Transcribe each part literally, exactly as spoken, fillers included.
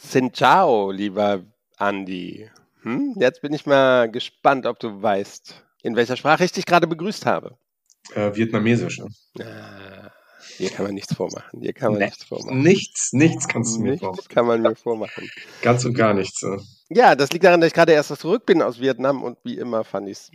Xin Ciao, lieber Andi. Hm? Jetzt bin ich mal gespannt, ob du weißt, in welcher Sprache ich dich gerade begrüßt habe. Äh, Vietnamesisch. Ne? Ah, hier kann man nichts vormachen. Hier kann man Nee, nichts vormachen. Nichts, nichts kannst du mir Nichts vormachen. kann man mir vormachen. Ganz und gar nichts. Ne? Ja, das liegt daran, dass ich gerade erst zurück bin aus Vietnam und wie immer fand ich es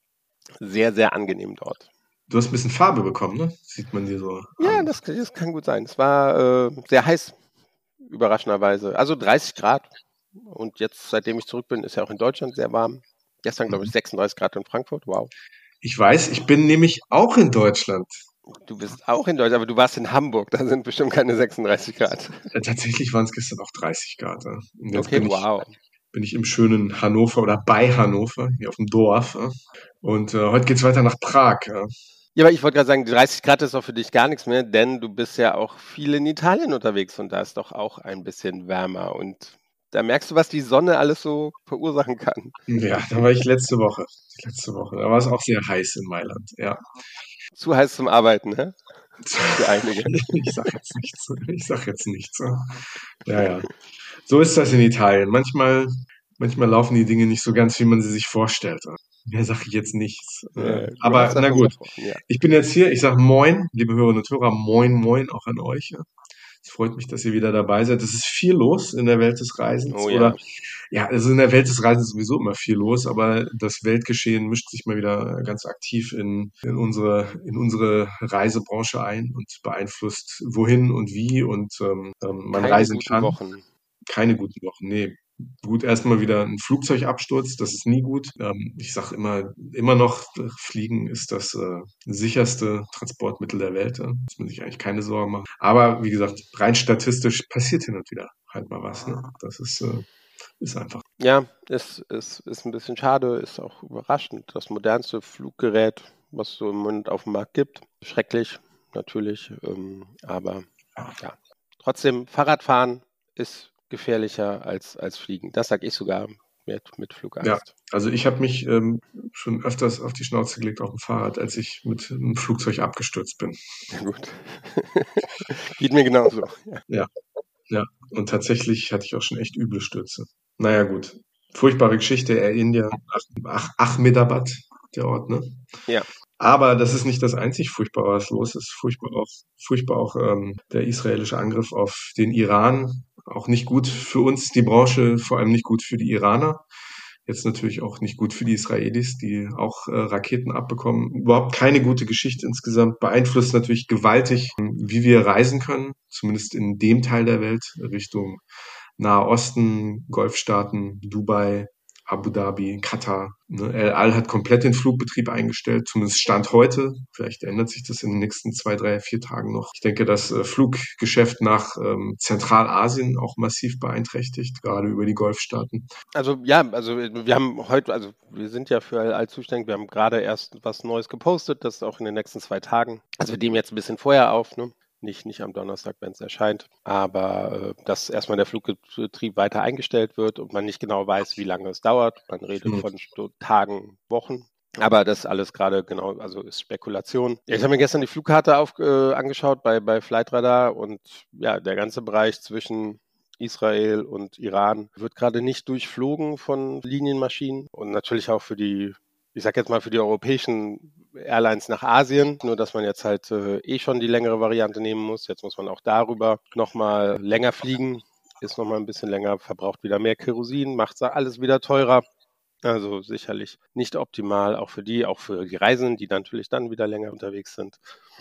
sehr, sehr angenehm dort. Du hast ein bisschen Farbe bekommen, ne? Sieht man dir so Ja, an. das, das kann gut sein. Es war äh, sehr heiß, überraschenderweise. Also dreißig Grad. Und jetzt, seitdem ich zurück bin, ist ja auch in Deutschland sehr warm. Gestern, glaube ich, sechsunddreißig Grad in Frankfurt. Wow. Ich weiß, ich bin nämlich auch in Deutschland. Du bist auch in Deutschland, aber du warst in Hamburg. Da sind bestimmt keine sechsunddreißig Grad. Äh, tatsächlich waren es gestern auch dreißig Grad. Ne? Und jetzt Okay, bin, wow. ich, bin ich im schönen Hannover oder bei Hannover, hier auf dem Dorf. Ne? Und äh, heute geht's weiter nach Prag. Ja? Ja, aber ich wollte gerade sagen, dreißig Grad ist doch für dich gar nichts mehr, denn du bist ja auch viel in Italien unterwegs und da ist doch auch ein bisschen wärmer. Und da merkst du, was die Sonne alles so verursachen kann. Ja, da war ich letzte Woche. Letzte Woche. Da war es auch sehr heiß in Mailand. Ja. Zu heiß zum Arbeiten, ne? Für einige. Ich sag jetzt nichts. Ich sag jetzt nichts. Ja, ja. So ist das in Italien. Manchmal, manchmal laufen die Dinge nicht so ganz, wie man sie sich vorstellt. Mehr sage ich jetzt nichts. Ja, du Aber hast na davon gut. gesprochen, ja. Ich bin jetzt hier. Ich sage Moin, liebe Hörerinnen und Hörer. Moin, moin auch an euch. Ja. Es freut mich, dass ihr wieder dabei seid. Es ist viel los in der Welt des Reisens. Oh ja. Oder ja, also in der Welt des Reisens sowieso immer viel los, aber das Weltgeschehen mischt sich mal wieder ganz aktiv in, in unsere in unsere Reisebranche ein und beeinflusst wohin und wie und ähm, ähm, man Keine reisen guten kann. Wochen. Keine guten Wochen, nee. Gut, erstmal wieder ein Flugzeugabsturz, das ist nie gut. Ähm, ich sage immer, immer noch, äh, Fliegen ist das äh, sicherste Transportmittel der Welt. Da muss man sich eigentlich keine Sorgen machen. Aber wie gesagt, rein statistisch passiert hin und wieder halt mal was. Ne? Das ist, äh, ist einfach. Ja, ist, ist, ist ein bisschen schade, ist auch überraschend. Das modernste Fluggerät, was es so im Moment auf dem Markt gibt. Schrecklich, natürlich. Ähm, aber ja, trotzdem, Fahrradfahren ist gefährlicher als, als Fliegen. Das sage ich sogar mit, mit Flugangst. Ja, also ich habe mich ähm, schon öfters auf die Schnauze gelegt auf dem Fahrrad, als ich mit einem Flugzeug abgestürzt bin. Ja, gut. Geht mir genauso. Ja. Ja, ja. Und tatsächlich hatte ich auch schon echt üble Stürze. Naja, gut. Furchtbare Geschichte, Air India, Ach, Ahmedabad, der Ort, ne? Ja. Aber das ist nicht das einzig Furchtbare, was los ist. Furchtbar auch, furchtbar auch ähm, der israelische Angriff auf den Iran. Auch nicht gut für uns, die Branche, vor allem nicht gut für die Iraner. Jetzt natürlich auch nicht gut für die Israelis, die auch äh, Raketen abbekommen. Überhaupt keine gute Geschichte insgesamt. Beeinflusst natürlich gewaltig, wie wir reisen können, zumindest in dem Teil der Welt, Richtung Nahe Osten, Golfstaaten, Dubai, Abu Dhabi, Katar. Ne? El Al hat komplett den Flugbetrieb eingestellt, zumindest Stand heute. Vielleicht ändert sich das in den nächsten zwei, drei, vier Tagen noch. Ich denke, das äh, Fluggeschäft nach ähm, Zentralasien auch massiv beeinträchtigt, gerade über die Golfstaaten. Also ja, also wir haben heute, also wir sind ja für El Al zuständig, wir haben gerade erst was Neues gepostet, das auch in den nächsten zwei Tagen. Also wir nehmen jetzt ein bisschen vorher auf, ne? Nicht, nicht am Donnerstag, wenn es erscheint, aber äh, dass erstmal der Flugbetrieb weiter eingestellt wird und man nicht genau weiß, wie lange es dauert. Man redet Hm. von Stu- Tagen, Wochen. Aber das alles gerade genau, also ist Spekulation. Ja, ich habe mir gestern die Flugkarte auf, äh, angeschaut bei, bei Flightradar und ja, der ganze Bereich zwischen Israel und Iran wird gerade nicht durchflogen von Linienmaschinen und natürlich auch für die, ich sag jetzt mal für die europäischen Airlines nach Asien, nur dass man jetzt halt äh, eh schon die längere Variante nehmen muss. Jetzt muss man auch darüber nochmal länger fliegen, ist nochmal ein bisschen länger, verbraucht wieder mehr Kerosin, macht alles wieder teurer. Also sicherlich nicht optimal, auch für die, auch für die Reisenden, die natürlich dann wieder länger unterwegs sind.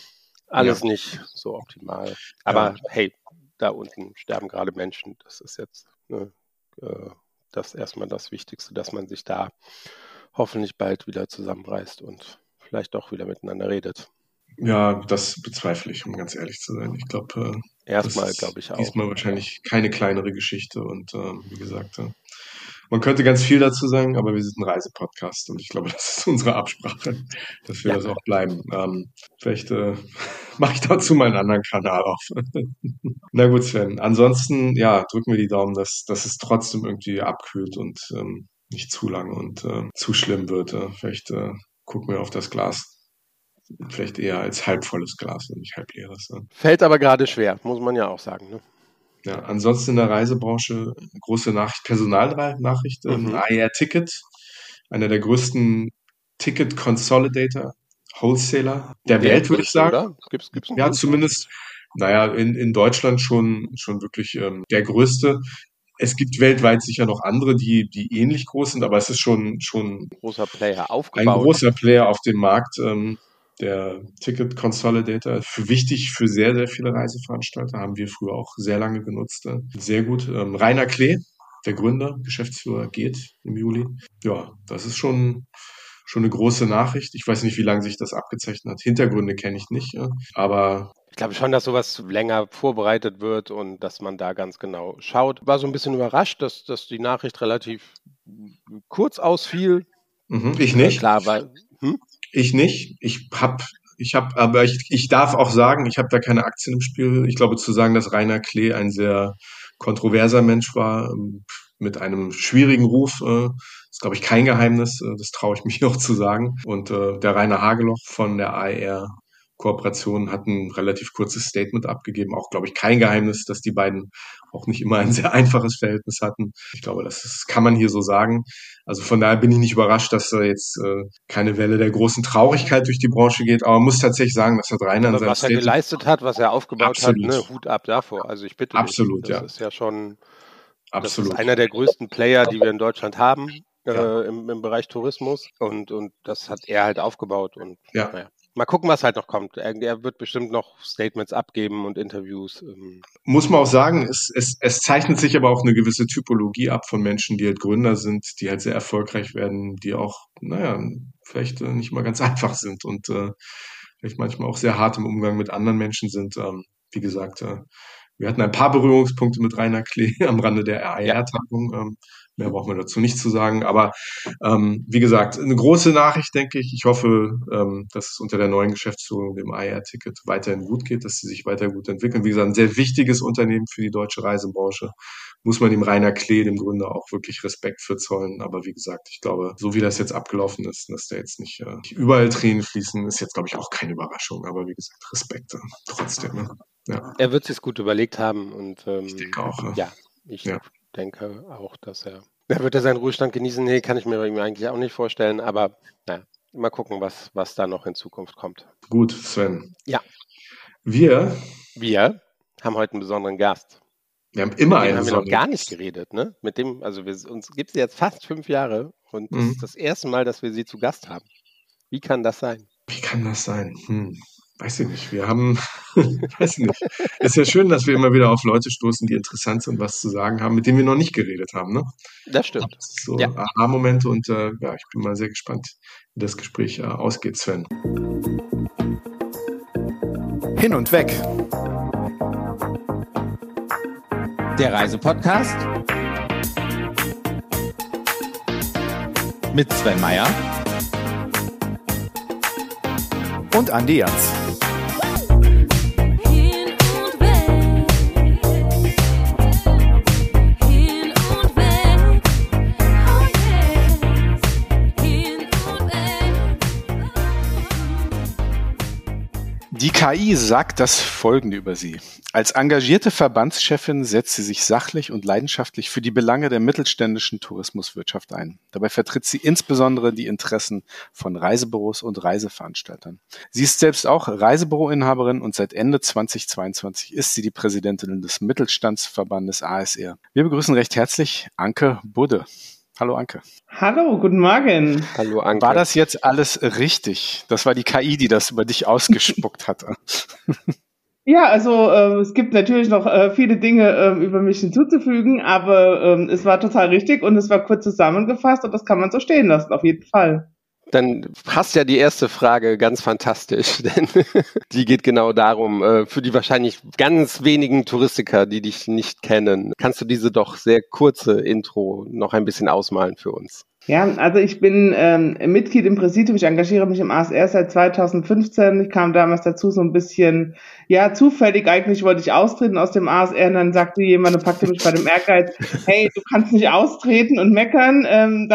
Alles Ja. nicht so optimal. Aber hey, da unten sterben gerade Menschen. Das ist jetzt ne, äh, das erstmal das Wichtigste, dass man sich da hoffentlich bald wieder zusammenreißt und vielleicht doch wieder miteinander redet. Ja, das bezweifle ich, um ganz ehrlich zu sein. Ich glaube, äh, Erstmal das ist glaube ich auch. diesmal wahrscheinlich keine kleinere Geschichte. Und ähm, wie gesagt, äh, man könnte ganz viel dazu sagen, aber wir sind ein Reisepodcast und ich glaube, das ist unsere Absprache, dass wir Ja. das auch bleiben. Ähm, vielleicht äh, mache ich dazu mal einen anderen Kanal auf. Na gut, Sven. Ansonsten, ja, drücken wir die Daumen, dass, dass es trotzdem irgendwie abkühlt und ähm, nicht zu lang und äh, zu schlimm wird. Äh. Vielleicht äh, gucken wir auf das Glas. Vielleicht eher als halb volles Glas und nicht halb leeres. Ne? Fällt aber gerade schwer, muss man ja auch sagen. Ne? Ja, ansonsten in der Reisebranche große Nachricht, Personalnachricht, ähm, Mhm. I A R Ticket, einer der größten Ticket Consolidator, Wholesaler der Der Welt, würde ich größte, sagen. oder? Gibt's, gibt's einen Ja, größeren? zumindest, naja, in, in Deutschland schon, schon wirklich ähm, der größte. Es gibt weltweit sicher noch andere, die, die ähnlich groß sind, aber es ist schon, schon Großer Player ein aufgebaut. großer Player auf dem Markt, ähm, der Ticket Consolidator, für wichtig für sehr, sehr viele Reiseveranstalter, haben wir früher auch sehr lange genutzt. Äh, sehr gut. Ähm, Rainer Klee, der Gründer, Geschäftsführer, geht im Juli. Ja, das ist schon, schon eine große Nachricht. Ich weiß nicht, wie lange sich das abgezeichnet hat. Hintergründe kenne ich nicht, ja. Aber Ich glaube schon, dass sowas länger vorbereitet wird und dass man da ganz genau schaut. War so ein bisschen überrascht, dass, dass die Nachricht relativ kurz ausfiel. mhm, ich Äh, nicht. klar, weil, hm? Ich nicht. Ich hab, ich hab, aber ich, ich darf auch sagen, ich habe da keine Aktien im Spiel. Ich glaube, zu sagen, dass Rainer Klee ein sehr kontroverser Mensch war, ähm, mit einem schwierigen Ruf, äh, ist, glaube ich, kein Geheimnis. Äh, das traue ich mich auch zu sagen. Und äh, der Rainer Hageloch von der A E R Kooperation hat ein relativ kurzes Statement abgegeben. Auch, glaube ich, kein Geheimnis, dass die beiden auch nicht immer ein sehr einfaches Verhältnis hatten. Ich glaube, das ist, kann man hier so sagen. Also von daher bin ich nicht überrascht, dass da jetzt äh, keine Welle der großen Traurigkeit durch die Branche geht. Aber man muss tatsächlich sagen, dass hat Rainer in Aber seinem was er Statement geleistet hat, was er aufgebaut hat, absolut, ne, Hut ab davor. Also ich bitte dich. absolut, Das ja, ist ja schon, das ist absolut, einer der größten Player, die wir in Deutschland haben, ja, äh, im, im Bereich Tourismus. Und, und das hat er halt aufgebaut. Und ja. naja, mal gucken, was halt noch kommt. Er, er wird bestimmt noch Statements abgeben und Interviews. Ähm, Muss man auch sagen, es, es, es zeichnet sich aber auch eine gewisse Typologie ab von Menschen, die halt Gründer sind, die halt sehr erfolgreich werden, die auch, naja, vielleicht äh, nicht mal ganz einfach sind und äh, vielleicht manchmal auch sehr hart im Umgang mit anderen Menschen sind. Ähm, wie gesagt, äh, wir hatten ein paar Berührungspunkte mit Rainer Klee am Rande der ja, A E R-Tagung. Ähm, mehr brauchen wir dazu nicht zu sagen. Aber ähm, wie gesagt, eine große Nachricht, denke ich. Ich hoffe, ähm, dass es unter der neuen Geschäftsführung, dem A E R-Ticket, weiterhin gut geht, dass sie sich weiter gut entwickeln. Wie gesagt, ein sehr wichtiges Unternehmen für die deutsche Reisebranche. Muss man dem Rainer Klee, dem Gründer, auch wirklich Respekt für zollen. Aber wie gesagt, ich glaube, so wie das jetzt abgelaufen ist, dass da jetzt nicht, äh, nicht überall Tränen fließen, ist jetzt, glaube ich, auch keine Überraschung. Aber wie gesagt, Respekt äh, trotzdem. Ne? Ja, er wird sich gut überlegt haben. Und ich ähm, denke auch. Ne? ja, ich Ja. denke auch, dass er, er wird er seinen Ruhestand genießen. Nee, kann ich mir bei ihm eigentlich auch nicht vorstellen. Aber naja, mal gucken, was, was da noch in Zukunft kommt. Gut, Sven. Ja. Wir, Wir haben heute einen besonderen Gast. wir haben immer Mit dem einen haben wir noch besonderen gar nicht geredet, ne? Mit dem, also wir, uns gibt es jetzt fast fünf Jahre und das Mhm. ist das erste Mal, dass wir sie zu Gast haben. Wie kann das sein? Wie kann das sein? Hm, weiß ich nicht. Wir haben, weiß ich nicht. Es ist ja schön, dass wir immer wieder auf Leute stoßen, die interessant sind, was zu sagen haben, mit denen wir noch nicht geredet haben. Ne? Das stimmt. Das ist so Ja. Aha-Momente und äh, ja, ich bin mal sehr gespannt, wie das Gespräch äh, ausgeht, Sven. Hin und weg. Der Reisepodcast mit Sven Meyer Und Andi Jans. Hin und weg. Hin und weg. Oh yes. Hin und weg. Die K I sagt das Folgende über sie. Als engagierte Verbandschefin setzt sie sich sachlich und leidenschaftlich für die Belange der mittelständischen Tourismuswirtschaft ein. Dabei vertritt sie insbesondere die Interessen von Reisebüros und Reiseveranstaltern. Sie ist selbst auch Reisebüroinhaberin und seit Ende zweitausendzweiundzwanzig ist sie die Präsidentin des Mittelstandsverbandes A S R. Wir begrüßen recht herzlich Anke Budde. Hallo Anke. Hallo, guten Morgen. Hallo Anke. War das jetzt alles richtig? Das war die K I, die das über dich ausgespuckt hatte. Ja, also äh, es gibt natürlich noch äh, viele Dinge äh, über mich hinzuzufügen, aber ähm, es war total richtig und es war kurz zusammengefasst und das kann man so stehen lassen, auf jeden Fall. Dann passt ja die erste Frage ganz fantastisch, denn die geht genau darum, äh, für die wahrscheinlich ganz wenigen Touristiker, die dich nicht kennen, kannst du diese doch sehr kurze Intro noch ein bisschen ausmalen für uns? Ja, also ich bin ähm, Mitglied im Präsidium, ich engagiere mich im A S R seit zweitausendfünfzehn. Ich kam damals dazu so ein bisschen, ja, zufällig eigentlich wollte ich austreten aus dem A S R und dann sagte jemand und packte mich bei dem Ehrgeiz, hey, du kannst nicht austreten und meckern, ähm, dann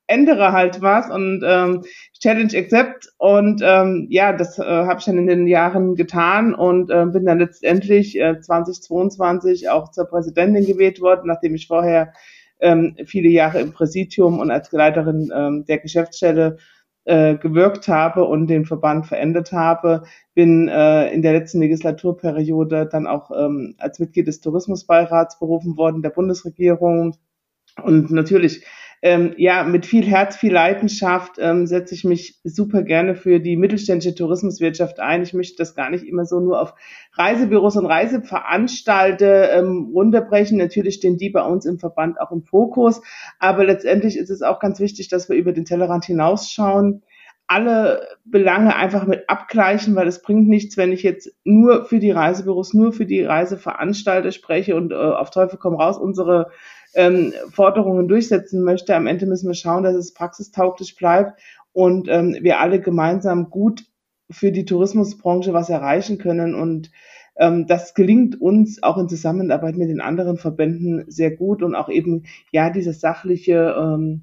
ändere halt was und ähm, Challenge accept und ähm, ja, das äh, habe ich dann in den Jahren getan und äh, bin dann letztendlich äh, zweitausendzweiundzwanzig auch zur Präsidentin gewählt worden, nachdem ich vorher ähm, viele Jahre im Präsidium und als Leiterin ähm, der Geschäftsstelle äh, gewirkt habe und den Verband verändert habe, bin äh, in der letzten Legislaturperiode dann auch ähm, als Mitglied des Tourismusbeirats berufen worden der Bundesregierung. Und natürlich, ähm, ja, mit viel Herz, viel Leidenschaft ähm, setze ich mich super gerne für die mittelständische Tourismuswirtschaft ein. Ich möchte das gar nicht immer so nur auf Reisebüros und Reiseveranstalter ähm, runterbrechen. Natürlich stehen die bei uns im Verband auch im Fokus, aber letztendlich ist es auch ganz wichtig, dass wir über den Tellerrand hinausschauen, alle Belange einfach mit abgleichen, weil es bringt nichts, wenn ich jetzt nur für die Reisebüros, nur für die Reiseveranstalter spreche und äh, auf Teufel komm raus unsere ähm, Forderungen durchsetzen möchte. Am Ende müssen wir schauen, dass es praxistauglich bleibt und ähm, wir alle gemeinsam gut für die Tourismusbranche was erreichen können. Und ähm, das gelingt uns auch in Zusammenarbeit mit den anderen Verbänden sehr gut und auch eben, ja, dieses sachliche, ähm,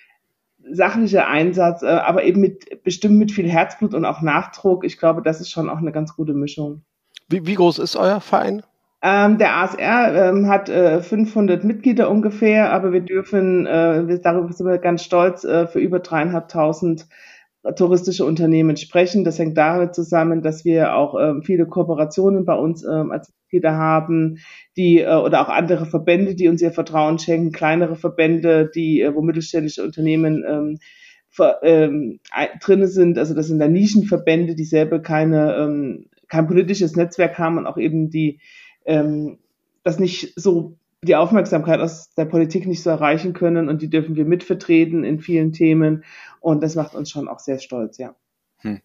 sachliche Einsatz, äh, aber eben mit, bestimmt mit viel Herzblut und auch Nachdruck. Ich glaube, das ist schon auch eine ganz gute Mischung. Wie, wie groß ist euer Verein? Ähm, der A S R ähm, hat äh, fünfhundert Mitglieder ungefähr, aber wir dürfen, äh, wir, darüber sind wir ganz stolz, äh, für über dreieinhalbtausend touristische Unternehmen sprechen. Das hängt damit zusammen, dass wir auch ähm, viele Kooperationen bei uns ähm, als Mitglieder haben, die äh, oder auch andere Verbände, die uns ihr Vertrauen schenken, kleinere Verbände, die äh, wo mittelständische Unternehmen ähm, ver, ähm, drinne sind. Also das sind da Nischenverbände, die selber keine ähm, kein politisches Netzwerk haben und auch eben die ähm, das nicht so die Aufmerksamkeit aus der Politik nicht so erreichen können und die dürfen wir mitvertreten in vielen Themen und das macht uns schon auch sehr stolz, ja. Hm.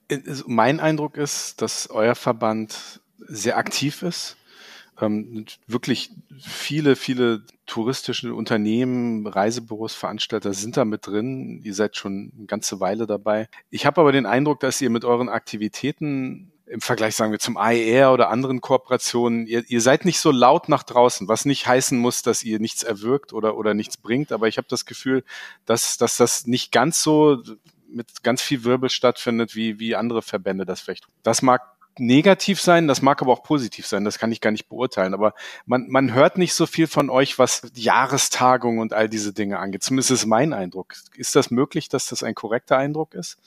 Mein Eindruck ist, dass euer Verband sehr aktiv ist. Ähm, wirklich viele, viele touristische Unternehmen, Reisebüros, Veranstalter sind da mit drin. Ihr seid schon eine ganze Weile dabei. Ich habe aber den Eindruck, dass ihr mit euren Aktivitäten im Vergleich, sagen wir, zum A E R oder anderen Kooperationen, ihr, ihr seid nicht so laut nach draußen, was nicht heißen muss, dass ihr nichts erwirkt oder, oder nichts bringt. Aber ich habe das Gefühl, dass, dass das nicht ganz so mit ganz viel Wirbel stattfindet, wie, wie andere Verbände das vielleicht. Das mag negativ sein, das mag aber auch positiv sein, das kann ich gar nicht beurteilen, aber man, man hört nicht so viel von euch, was Jahrestagungen und all diese Dinge angeht. Zumindest ist mein Eindruck. Ist das möglich, dass das ein korrekter Eindruck ist?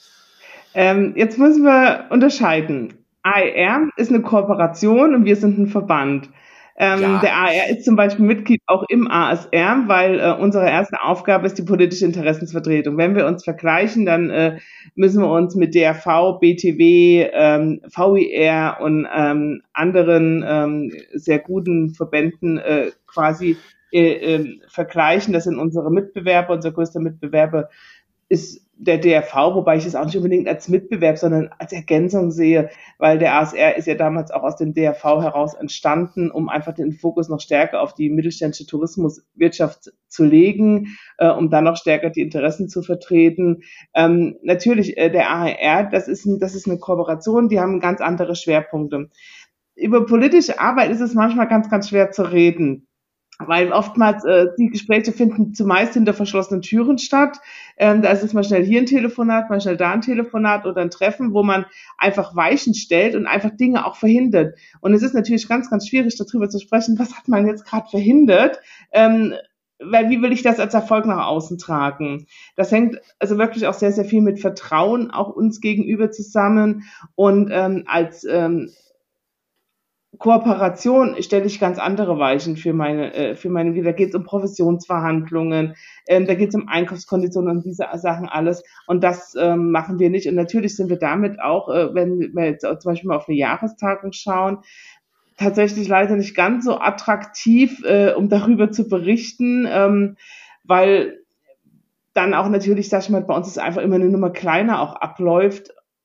Ähm, jetzt müssen wir unterscheiden. A E R ist eine Kooperation und wir sind ein Verband. Ähm, Ja. Der A E R ist zum Beispiel Mitglied auch im A S R, weil äh, unsere erste Aufgabe ist die politische Interessensvertretung. Wenn wir uns vergleichen, dann äh, müssen wir uns mit D R V, B T W, ähm, V I R und ähm, anderen ähm, sehr guten Verbänden äh, quasi äh, äh, vergleichen. Das sind unsere Mitbewerber. Unser größter Mitbewerber ist der D R V, wobei ich es auch nicht unbedingt als Mitbewerb, sondern als Ergänzung sehe, weil der A S R ist ja damals auch aus dem D R V heraus entstanden, um einfach den Fokus noch stärker auf die mittelständische Tourismuswirtschaft zu legen, äh, um dann noch stärker die Interessen zu vertreten. Ähm, natürlich, äh, der A E R, das ist, ein, das ist eine Kooperation, die haben ganz andere Schwerpunkte. Über politische Arbeit ist es manchmal ganz, ganz schwer zu reden. Weil oftmals äh, die Gespräche finden zumeist hinter verschlossenen Türen statt. Ähm, da ist es mal schnell hier ein Telefonat, mal schnell da ein Telefonat oder ein Treffen, wo man einfach Weichen stellt und einfach Dinge auch verhindert. Und es ist natürlich ganz, ganz schwierig, darüber zu sprechen, was hat man jetzt gerade verhindert, ähm, weil wie will ich das als Erfolg nach außen tragen? Das hängt also wirklich auch sehr, sehr viel mit Vertrauen auch uns gegenüber zusammen und ähm, als ähm, Kooperation stelle ich ganz andere Weichen für meine, äh, für meine, da geht es um Provisionsverhandlungen, ähm, da geht es um Einkaufskonditionen und diese Sachen alles. Und das ähm, machen wir nicht. Und natürlich sind wir damit auch, äh, wenn wir jetzt zum Beispiel mal auf eine Jahrestagung schauen, tatsächlich leider nicht ganz so attraktiv, äh, um darüber zu berichten, ähm, weil dann auch natürlich, sag ich mal, bei uns ist einfach immer eine Nummer kleiner auch abläuft.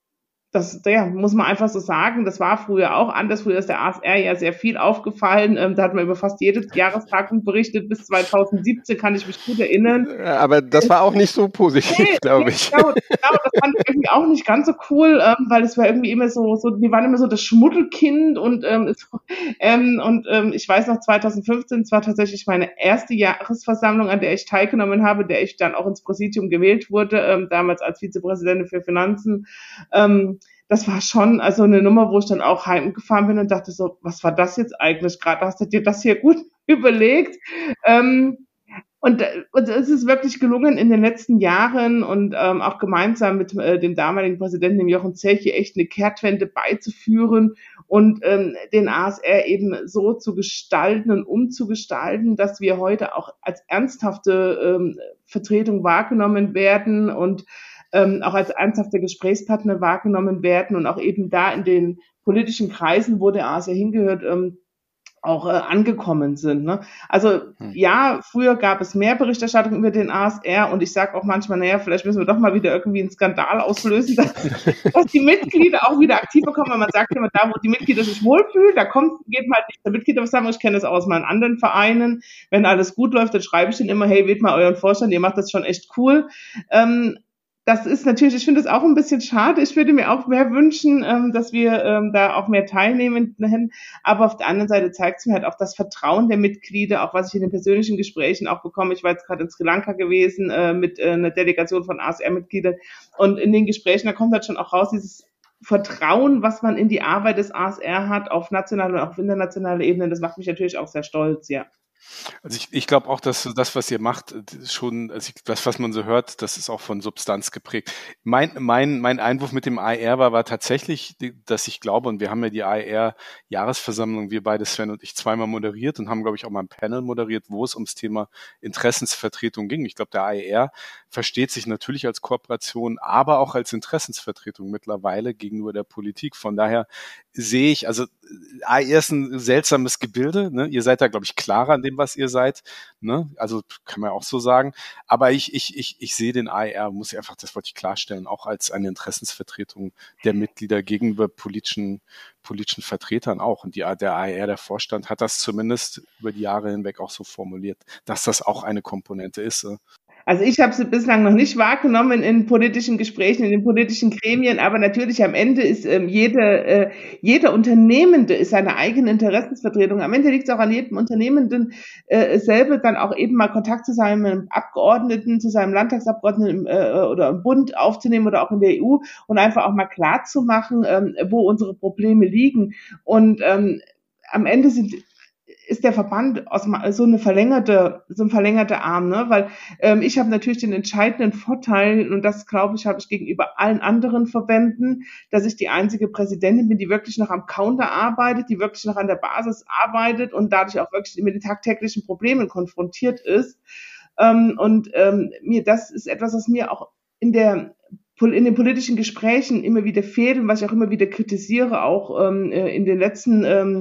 Das, ja, muss man einfach so sagen. Das war früher auch anders. Früher ist der A S R ja sehr viel aufgefallen. Ähm, da hat man über fast jede Jahrestagung berichtet. Bis zweitausendsiebzehn kann ich mich gut erinnern. Aber das war auch nicht so positiv, Nee, glaube nee, ich. genau, genau, das fand ich irgendwie auch nicht ganz so cool, ähm, weil es war irgendwie immer so, so, wir waren immer so das Schmuddelkind und ähm, es, ähm, und ähm, ich weiß noch, zweitausendfünfzehn, es war tatsächlich meine erste Jahresversammlung, an der ich teilgenommen habe, der ich dann auch ins Präsidium gewählt wurde, ähm, damals als Vizepräsidentin für Finanzen. Ähm, das war schon also eine Nummer, wo ich dann auch heimgefahren bin und dachte so, was war das jetzt eigentlich gerade? Hast du dir das hier gut überlegt? Ähm, und, äh, und es ist wirklich gelungen in den letzten Jahren und ähm, auch gemeinsam mit äh, dem damaligen Präsidenten, dem Jochen Zech, echt eine Kehrtwende beizuführen und ähm, den A S R eben so zu gestalten und umzugestalten, dass wir heute auch als ernsthafte ähm, Vertretung wahrgenommen werden und ähm, auch als ernsthafte Gesprächspartner wahrgenommen werden und auch eben da in den politischen Kreisen, wo der A S R hingehört, ähm, auch äh, angekommen sind. Ne? Also Hm. ja, früher gab es mehr Berichterstattung über den A S R und ich sage auch manchmal, naja, vielleicht müssen wir doch mal wieder irgendwie einen Skandal auslösen, dass, dass die Mitglieder auch wieder aktiver kommen, weil man sagt immer, da wo die Mitglieder sich wohlfühlen, da kommt, geht man halt nicht zur Mitgliederversammlung. Ich kenne das aus meinen anderen Vereinen. Wenn alles gut läuft, dann schreibe ich denen immer, hey, wählt mal euren Vorstand, ihr macht das schon echt cool. Ähm, Das ist natürlich, ich finde das auch ein bisschen schade. Ich würde mir auch mehr wünschen, ähm, dass wir ähm, da auch mehr teilnehmen. Aber auf der anderen Seite zeigt es mir halt auch das Vertrauen der Mitglieder, auch was ich in den persönlichen Gesprächen auch bekomme. Ich war jetzt gerade in Sri Lanka gewesen äh, mit äh, einer Delegation von A S R-Mitgliedern. Und in den Gesprächen, da kommt halt schon auch raus, dieses Vertrauen, was man in die Arbeit des A S R hat, auf nationaler und auch auf internationaler Ebene. Das macht mich natürlich auch sehr stolz, ja. Also ich, ich glaube auch, dass das, was ihr macht, schon, also ich, das, was man so hört, das ist auch von Substanz geprägt. Mein, mein, mein Einwurf mit dem A E R war, war tatsächlich, dass ich glaube, und wir haben ja die A E R-Jahresversammlung, wir beide, Sven und ich, zweimal moderiert und haben, glaube ich, auch mal ein Panel moderiert, wo es ums Thema Interessensvertretung ging. Ich glaube, der A E R versteht sich natürlich als Kooperation, aber auch als Interessensvertretung mittlerweile gegenüber der Politik. Von daher sehe ich, also A E R ist ein seltsames Gebilde, ne? Ihr seid da, glaube ich, klarer an dem, was ihr seid, ne? Also kann man auch so sagen. Aber ich, ich, ich, ich sehe den A E R, muss ich einfach, das wollte ich klarstellen, auch als eine Interessensvertretung der Mitglieder gegenüber politischen, politischen Vertretern auch. Und die, der A E R, der Vorstand, hat das zumindest über die Jahre hinweg auch so formuliert, dass das auch eine Komponente ist. Ne? Also ich habe sie bislang noch nicht wahrgenommen in politischen Gesprächen, in den politischen Gremien, aber natürlich am Ende ist ähm, jede, äh, jeder Unternehmende ist seine eigene Interessensvertretung. Am Ende liegt es auch an jedem Unternehmenden äh, selber, dann auch eben mal Kontakt zu seinem Abgeordneten, zu seinem Landtagsabgeordneten äh, oder im Bund aufzunehmen oder auch in der E U und einfach auch mal klar zu machen, ähm, wo unsere Probleme liegen. Und ähm, am Ende sind ist der Verband aus so eine verlängerte, so ein verlängerter Arm, ne? Weil ähm, ich habe natürlich den entscheidenden Vorteil, und das glaube ich, habe ich gegenüber allen anderen Verbänden, dass ich die einzige Präsidentin bin, die wirklich noch am Counter arbeitet, die wirklich noch an der Basis arbeitet und dadurch auch wirklich mit den tagtäglichen Problemen konfrontiert ist. Ähm, und ähm, mir das ist etwas, was mir auch in der in den politischen Gesprächen immer wieder fehlt und was ich auch immer wieder kritisiere, auch ähm, in den letzten ähm,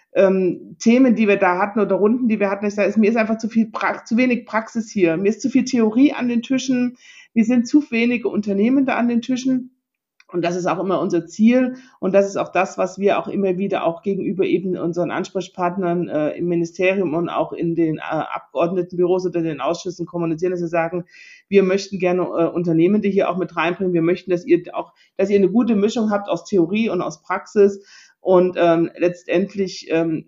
Ähm, Themen, die wir da hatten oder Runden, die wir hatten. Ich sage, mir ist einfach zu viel, pra- zu wenig Praxis hier. Mir ist zu viel Theorie an den Tischen. Wir sind zu wenige Unternehmende an den Tischen. Und das ist auch immer unser Ziel. Und das ist auch das, was wir auch immer wieder auch gegenüber eben unseren Ansprechpartnern äh, im Ministerium und auch in den äh, Abgeordnetenbüros oder den Ausschüssen kommunizieren, dass wir sagen, wir möchten gerne äh, Unternehmende hier auch mit reinbringen. Wir möchten, dass ihr auch, dass ihr eine gute Mischung habt aus Theorie und aus Praxis. Und ähm, letztendlich ähm,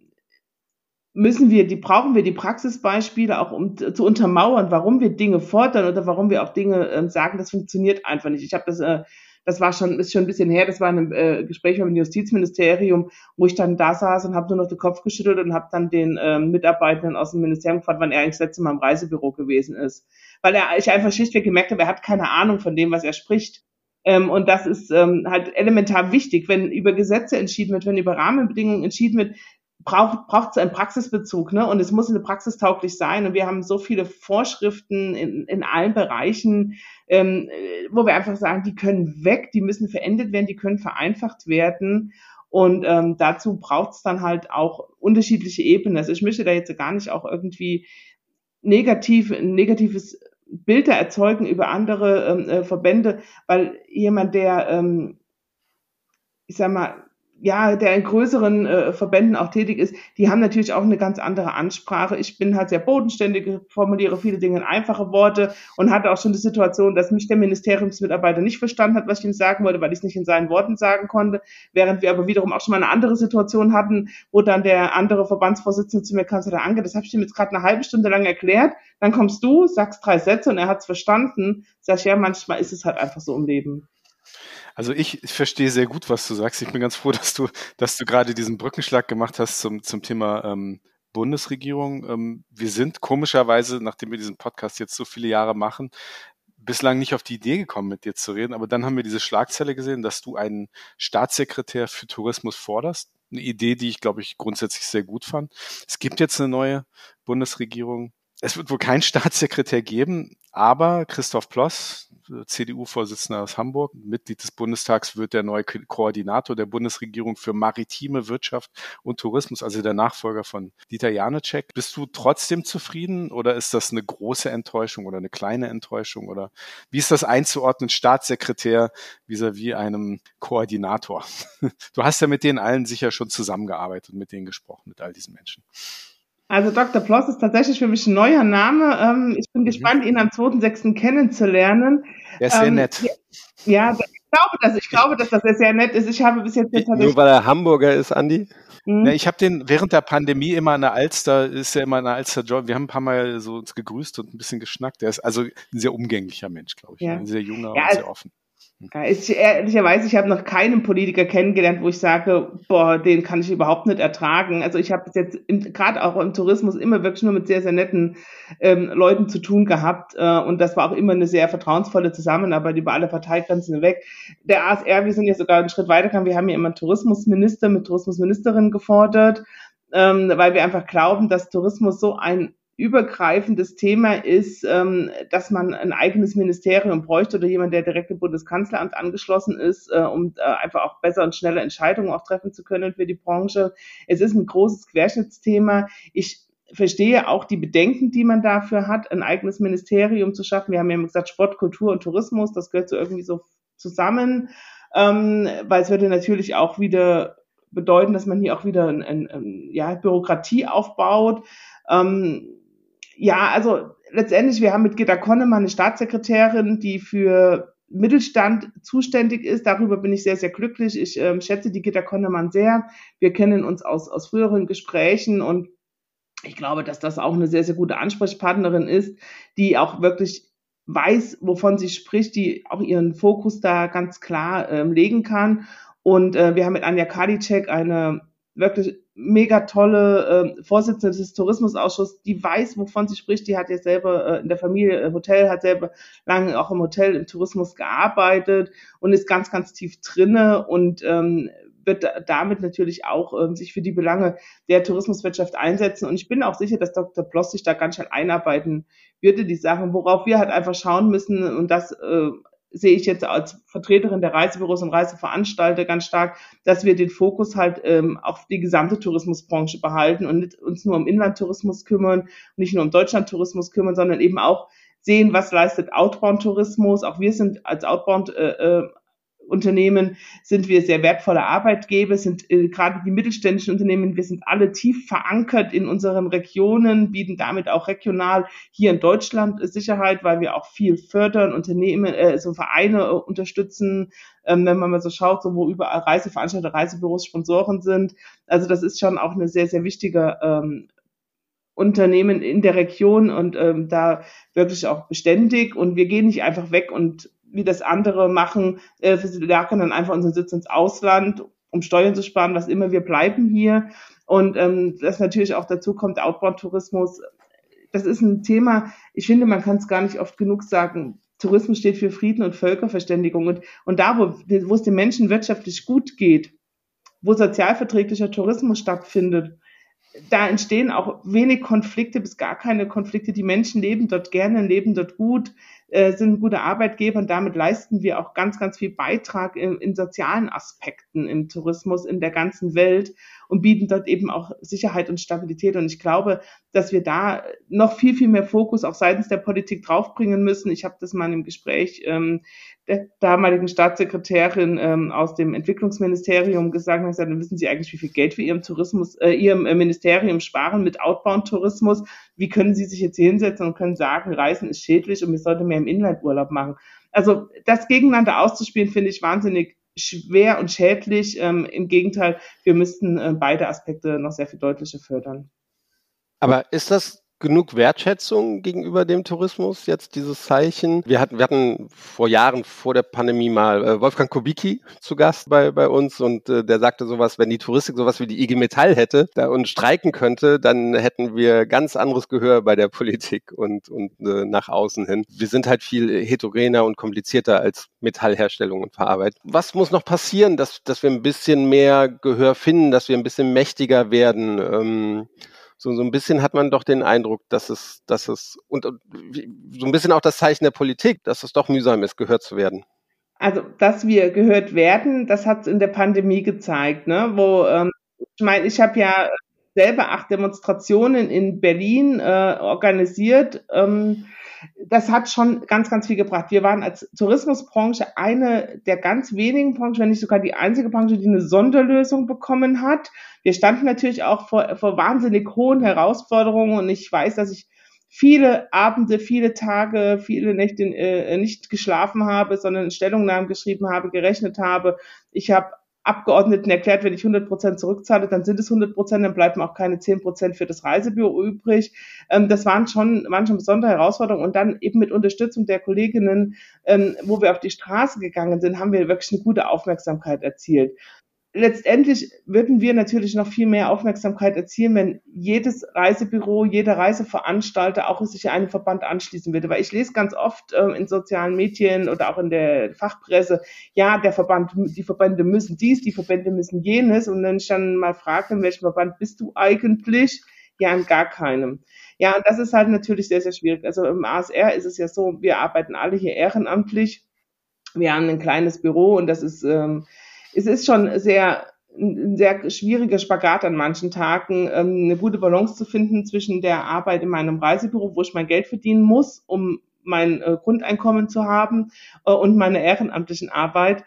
müssen wir, die brauchen wir die Praxisbeispiele auch, um t- zu untermauern, warum wir Dinge fordern oder warum wir auch Dinge ähm, sagen, das funktioniert einfach nicht. Ich habe das, äh, das war schon, ist schon ein bisschen her, das war ein äh, Gespräch mit dem Justizministerium, wo ich dann da saß und habe nur noch den Kopf geschüttelt und habe dann den ähm, Mitarbeitenden aus dem Ministerium gefragt, wann er eigentlich das letzte Mal im Reisebüro gewesen ist. Weil er, ich einfach schlichtweg gemerkt habe, er hat keine Ahnung von dem, was er spricht. Ähm, und das ist ähm, halt elementar wichtig, wenn über Gesetze entschieden wird, wenn über Rahmenbedingungen entschieden wird, braucht braucht es einen Praxisbezug, ne? Und es muss eine praxistauglich sein. Und wir haben so viele Vorschriften in, in allen Bereichen, ähm, wo wir einfach sagen, die können weg, die müssen verändert werden, die können vereinfacht werden. Und ähm, dazu braucht es dann halt auch unterschiedliche Ebenen. Also ich möchte da jetzt gar nicht auch irgendwie negativ, ein negatives Bilder erzeugen über andere ähm, äh, Verbände, weil jemand, der ähm, ich sag mal, ja, der in größeren äh, Verbänden auch tätig ist, die haben natürlich auch eine ganz andere Ansprache. Ich bin halt sehr bodenständig, formuliere viele Dinge in einfache Worte und hatte auch schon die Situation, dass mich der Ministeriumsmitarbeiter nicht verstanden hat, was ich ihm sagen wollte, weil ich es nicht in seinen Worten sagen konnte, während wir aber wiederum auch schon mal eine andere Situation hatten, wo dann der andere Verbandsvorsitzende zu mir kam und sagte, Anke, das habe ich ihm jetzt gerade eine halbe Stunde lang erklärt, dann kommst du, sagst drei Sätze und er hat es verstanden. Sag ich, ja, manchmal ist es halt einfach so im Leben. Also ich, ich verstehe sehr gut, was du sagst. Ich bin ganz froh, dass du, dass du gerade diesen Brückenschlag gemacht hast zum, zum Thema ähm, Bundesregierung. Ähm, wir sind komischerweise, nachdem wir diesen Podcast jetzt so viele Jahre machen, bislang nicht auf die Idee gekommen, mit dir zu reden. Aber dann haben wir diese Schlagzeile gesehen, dass du einen Staatssekretär für Tourismus forderst. Eine Idee, die ich, glaube ich, grundsätzlich sehr gut fand. Es gibt jetzt eine neue Bundesregierung. Es wird wohl keinen Staatssekretär geben, aber Christoph Ploss, C D U-Vorsitzender aus Hamburg, Mitglied des Bundestags, wird der neue Ko- Koordinator der Bundesregierung für maritime Wirtschaft und Tourismus, also der Nachfolger von Dieter Janicek. Bist du trotzdem zufrieden oder ist das eine große Enttäuschung oder eine kleine Enttäuschung? Oder wie ist das einzuordnen, Staatssekretär vis-à-vis einem Koordinator? Du hast ja mit denen allen sicher schon zusammengearbeitet und mit denen gesprochen, mit all diesen Menschen. Also Doktor Ploss ist tatsächlich für mich ein neuer Name. Ähm, ich bin Mhm. gespannt, ihn am zweiten sechsten kennenzulernen. Der ist sehr Ähm, nett. ja, ich glaube, dass ich glaube, dass das sehr nett ist. Ich habe bis jetzt Nur tatsächlich. weil er Hamburger ist, Andi? Hm? Ne, ich habe den während der Pandemie immer an der Alster, ist ja immer an der Alster Job. Wir haben ein paar Mal so uns gegrüßt und ein bisschen geschnackt. Der ist also ein sehr umgänglicher Mensch, glaube ich. Ja. Ein sehr junger Ja, und sehr offen. Ja, ich, ehrlicherweise, ich habe noch keinen Politiker kennengelernt, wo ich sage, boah, den kann ich überhaupt nicht ertragen. Also ich habe bis jetzt gerade auch im Tourismus immer wirklich nur mit sehr, sehr netten ähm, Leuten zu tun gehabt. Äh, und das war auch immer eine sehr vertrauensvolle Zusammenarbeit über alle Parteigrenzen hinweg. Der A S R, wir sind ja sogar einen Schritt weitergegangen. Wir haben ja immer einen Tourismusminister mit Tourismusministerin gefordert, ähm, weil wir einfach glauben, dass Tourismus so ein übergreifendes Thema ist, ähm, dass man ein eigenes Ministerium bräuchte oder jemand, der direkt im Bundeskanzleramt angeschlossen ist, äh, um äh, einfach auch besser und schneller Entscheidungen auch treffen zu können für die Branche. Es ist ein großes Querschnittsthema. Ich verstehe auch die Bedenken, die man dafür hat, ein eigenes Ministerium zu schaffen. Wir haben ja immer gesagt, Sport, Kultur und Tourismus, das gehört so irgendwie so zusammen, ähm, weil es würde natürlich auch wieder bedeuten, dass man hier auch wieder ein, ein, ein, ja, Bürokratie aufbaut. Ähm, Ja, also letztendlich, wir haben mit Gitta Konnemann eine Staatssekretärin, die für Mittelstand zuständig ist. Darüber bin ich sehr, sehr glücklich. Ich ähm, schätze die Gitta Konnemann sehr. Wir kennen uns aus, aus früheren Gesprächen und ich glaube, dass das auch eine sehr, sehr gute Ansprechpartnerin ist, die auch wirklich weiß, wovon sie spricht, die auch ihren Fokus da ganz klar ähm, legen kann. Und äh, wir haben mit Anja Karliczek eine wirklich mega tolle äh, Vorsitzende des Tourismusausschusses, die weiß, wovon sie spricht. Die hat ja selber äh, in der Familie äh, Hotel, hat selber lange auch im Hotel, im Tourismus gearbeitet und ist ganz, ganz tief drinne und ähm, wird damit natürlich auch ähm, sich für die Belange der Tourismuswirtschaft einsetzen. Und ich bin auch sicher, dass Doktor Ploss sich da ganz schnell einarbeiten würde, die Sachen, worauf wir halt einfach schauen müssen. Und das äh, sehe ich jetzt als Vertreterin der Reisebüros und Reiseveranstalter ganz stark, dass wir den Fokus halt ähm, auf die gesamte Tourismusbranche behalten und nicht uns nur um Inlandtourismus kümmern, nicht nur um Deutschlandtourismus kümmern, sondern eben auch sehen, was leistet Outbound-Tourismus. Auch wir sind als Outbound äh, äh, Unternehmen sind wir sehr wertvolle Arbeitgeber, sind äh, gerade die mittelständischen Unternehmen, wir sind alle tief verankert in unseren Regionen, bieten damit auch regional hier in Deutschland Sicherheit, weil wir auch viel fördern, Unternehmen, äh, so Vereine äh, unterstützen, ähm, wenn man mal so schaut, so wo überall Reiseveranstalter, Reisebüros, Sponsoren sind. Also das ist schon auch eine sehr, sehr wichtige ähm, Unternehmen in der Region und ähm, da wirklich auch beständig und wir gehen nicht einfach weg und wie das andere machen, äh, verlagern dann einfach unseren Sitz ins Ausland, um Steuern zu sparen, was immer, wir bleiben hier. Und ähm, das natürlich auch dazu kommt, Outbound-Tourismus, das ist ein Thema, ich finde, man kann es gar nicht oft genug sagen, Tourismus steht für Frieden und Völkerverständigung. Und, und da, wo, wo es den Menschen wirtschaftlich gut geht, wo sozialverträglicher Tourismus stattfindet, da entstehen auch wenig Konflikte, bis gar keine Konflikte. Die Menschen leben dort gerne, leben dort gut, äh, sind gute Arbeitgeber und damit leisten wir auch ganz, ganz viel Beitrag in, in sozialen Aspekten im Tourismus in der ganzen Welt. und bieten dort eben auch Sicherheit und Stabilität. Und ich glaube, dass wir da noch viel, viel mehr Fokus auch seitens der Politik draufbringen müssen. Ich habe das mal im Gespräch ähm, der damaligen Staatssekretärin ähm, aus dem Entwicklungsministerium gesagt und gesagt, wissen Sie eigentlich, wie viel Geld wir Ihrem Tourismus, äh, Ihrem äh, Ministerium sparen mit Outbound-Tourismus? Wie können Sie sich jetzt hier hinsetzen und können sagen, Reisen ist schädlich und wir sollten mehr im Inlandurlaub machen? Also das gegeneinander auszuspielen, finde ich wahnsinnig schwer und schädlich. Ähm, Im Gegenteil, wir müssten äh, beide Aspekte noch sehr viel deutlicher fördern. Aber ist das genug Wertschätzung gegenüber dem Tourismus, jetzt dieses Zeichen? Wir hatten, wir hatten vor Jahren, vor der Pandemie mal äh, Wolfgang Kubicki zu Gast bei, bei uns und äh, der sagte sowas, wenn die Touristik sowas wie die I G Metall hätte da, und streiken könnte, dann hätten wir ganz anderes Gehör bei der Politik und, und äh, nach außen hin. Wir sind halt viel heterogener und komplizierter als Metallherstellung und Verarbeitung. Was muss noch passieren, dass, dass wir ein bisschen mehr Gehör finden, dass wir ein bisschen mächtiger werden? Ähm, So, so ein bisschen hat man doch den Eindruck, dass es, dass es, und, und so ein bisschen auch das Zeichen der Politik, dass es doch mühsam ist, gehört zu werden. Also, dass wir gehört werden, das hat es in der Pandemie gezeigt, ne? Wo, ähm, ich meine, ich habe ja selber acht Demonstrationen in Berlin äh, organisiert. Ähm, das hat schon ganz, ganz viel gebracht. Wir waren als Tourismusbranche eine der ganz wenigen Branchen, wenn nicht sogar die einzige Branche, die eine Sonderlösung bekommen hat. Wir standen natürlich auch vor, vor wahnsinnig hohen Herausforderungen und ich weiß, dass ich viele Abende, viele Tage, viele Nächte äh, nicht geschlafen habe, sondern Stellungnahmen geschrieben habe, gerechnet habe. Ich habe Abgeordneten erklärt, wenn ich hundert Prozent zurückzahle, dann sind es hundert Prozent, dann bleiben auch keine zehn Prozent für das Reisebüro übrig. Ähm, das waren schon, waren schon besondere Herausforderungen und dann eben mit Unterstützung der Kolleginnen, ähm, wo wir auf die Straße gegangen sind, haben wir wirklich eine gute Aufmerksamkeit erzielt. Letztendlich würden wir natürlich noch viel mehr Aufmerksamkeit erzielen, wenn jedes Reisebüro, jeder Reiseveranstalter auch sich einem Verband anschließen würde. Weil ich lese ganz oft äh, in sozialen Medien oder auch in der Fachpresse, ja, der Verband, die Verbände müssen dies, die Verbände müssen jenes. Und wenn ich dann mal frage, in welchem Verband bist du eigentlich? Ja, in gar keinem. Ja, und das ist halt natürlich sehr, sehr schwierig. Also im A S R ist es ja so, wir arbeiten alle hier ehrenamtlich. Wir haben ein kleines Büro und das ist... Ähm, Es ist schon sehr, ein sehr schwieriger Spagat an manchen Tagen, eine gute Balance zu finden zwischen der Arbeit in meinem Reisebüro, wo ich mein Geld verdienen muss, um mein Grundeinkommen zu haben, und meiner ehrenamtlichen Arbeit.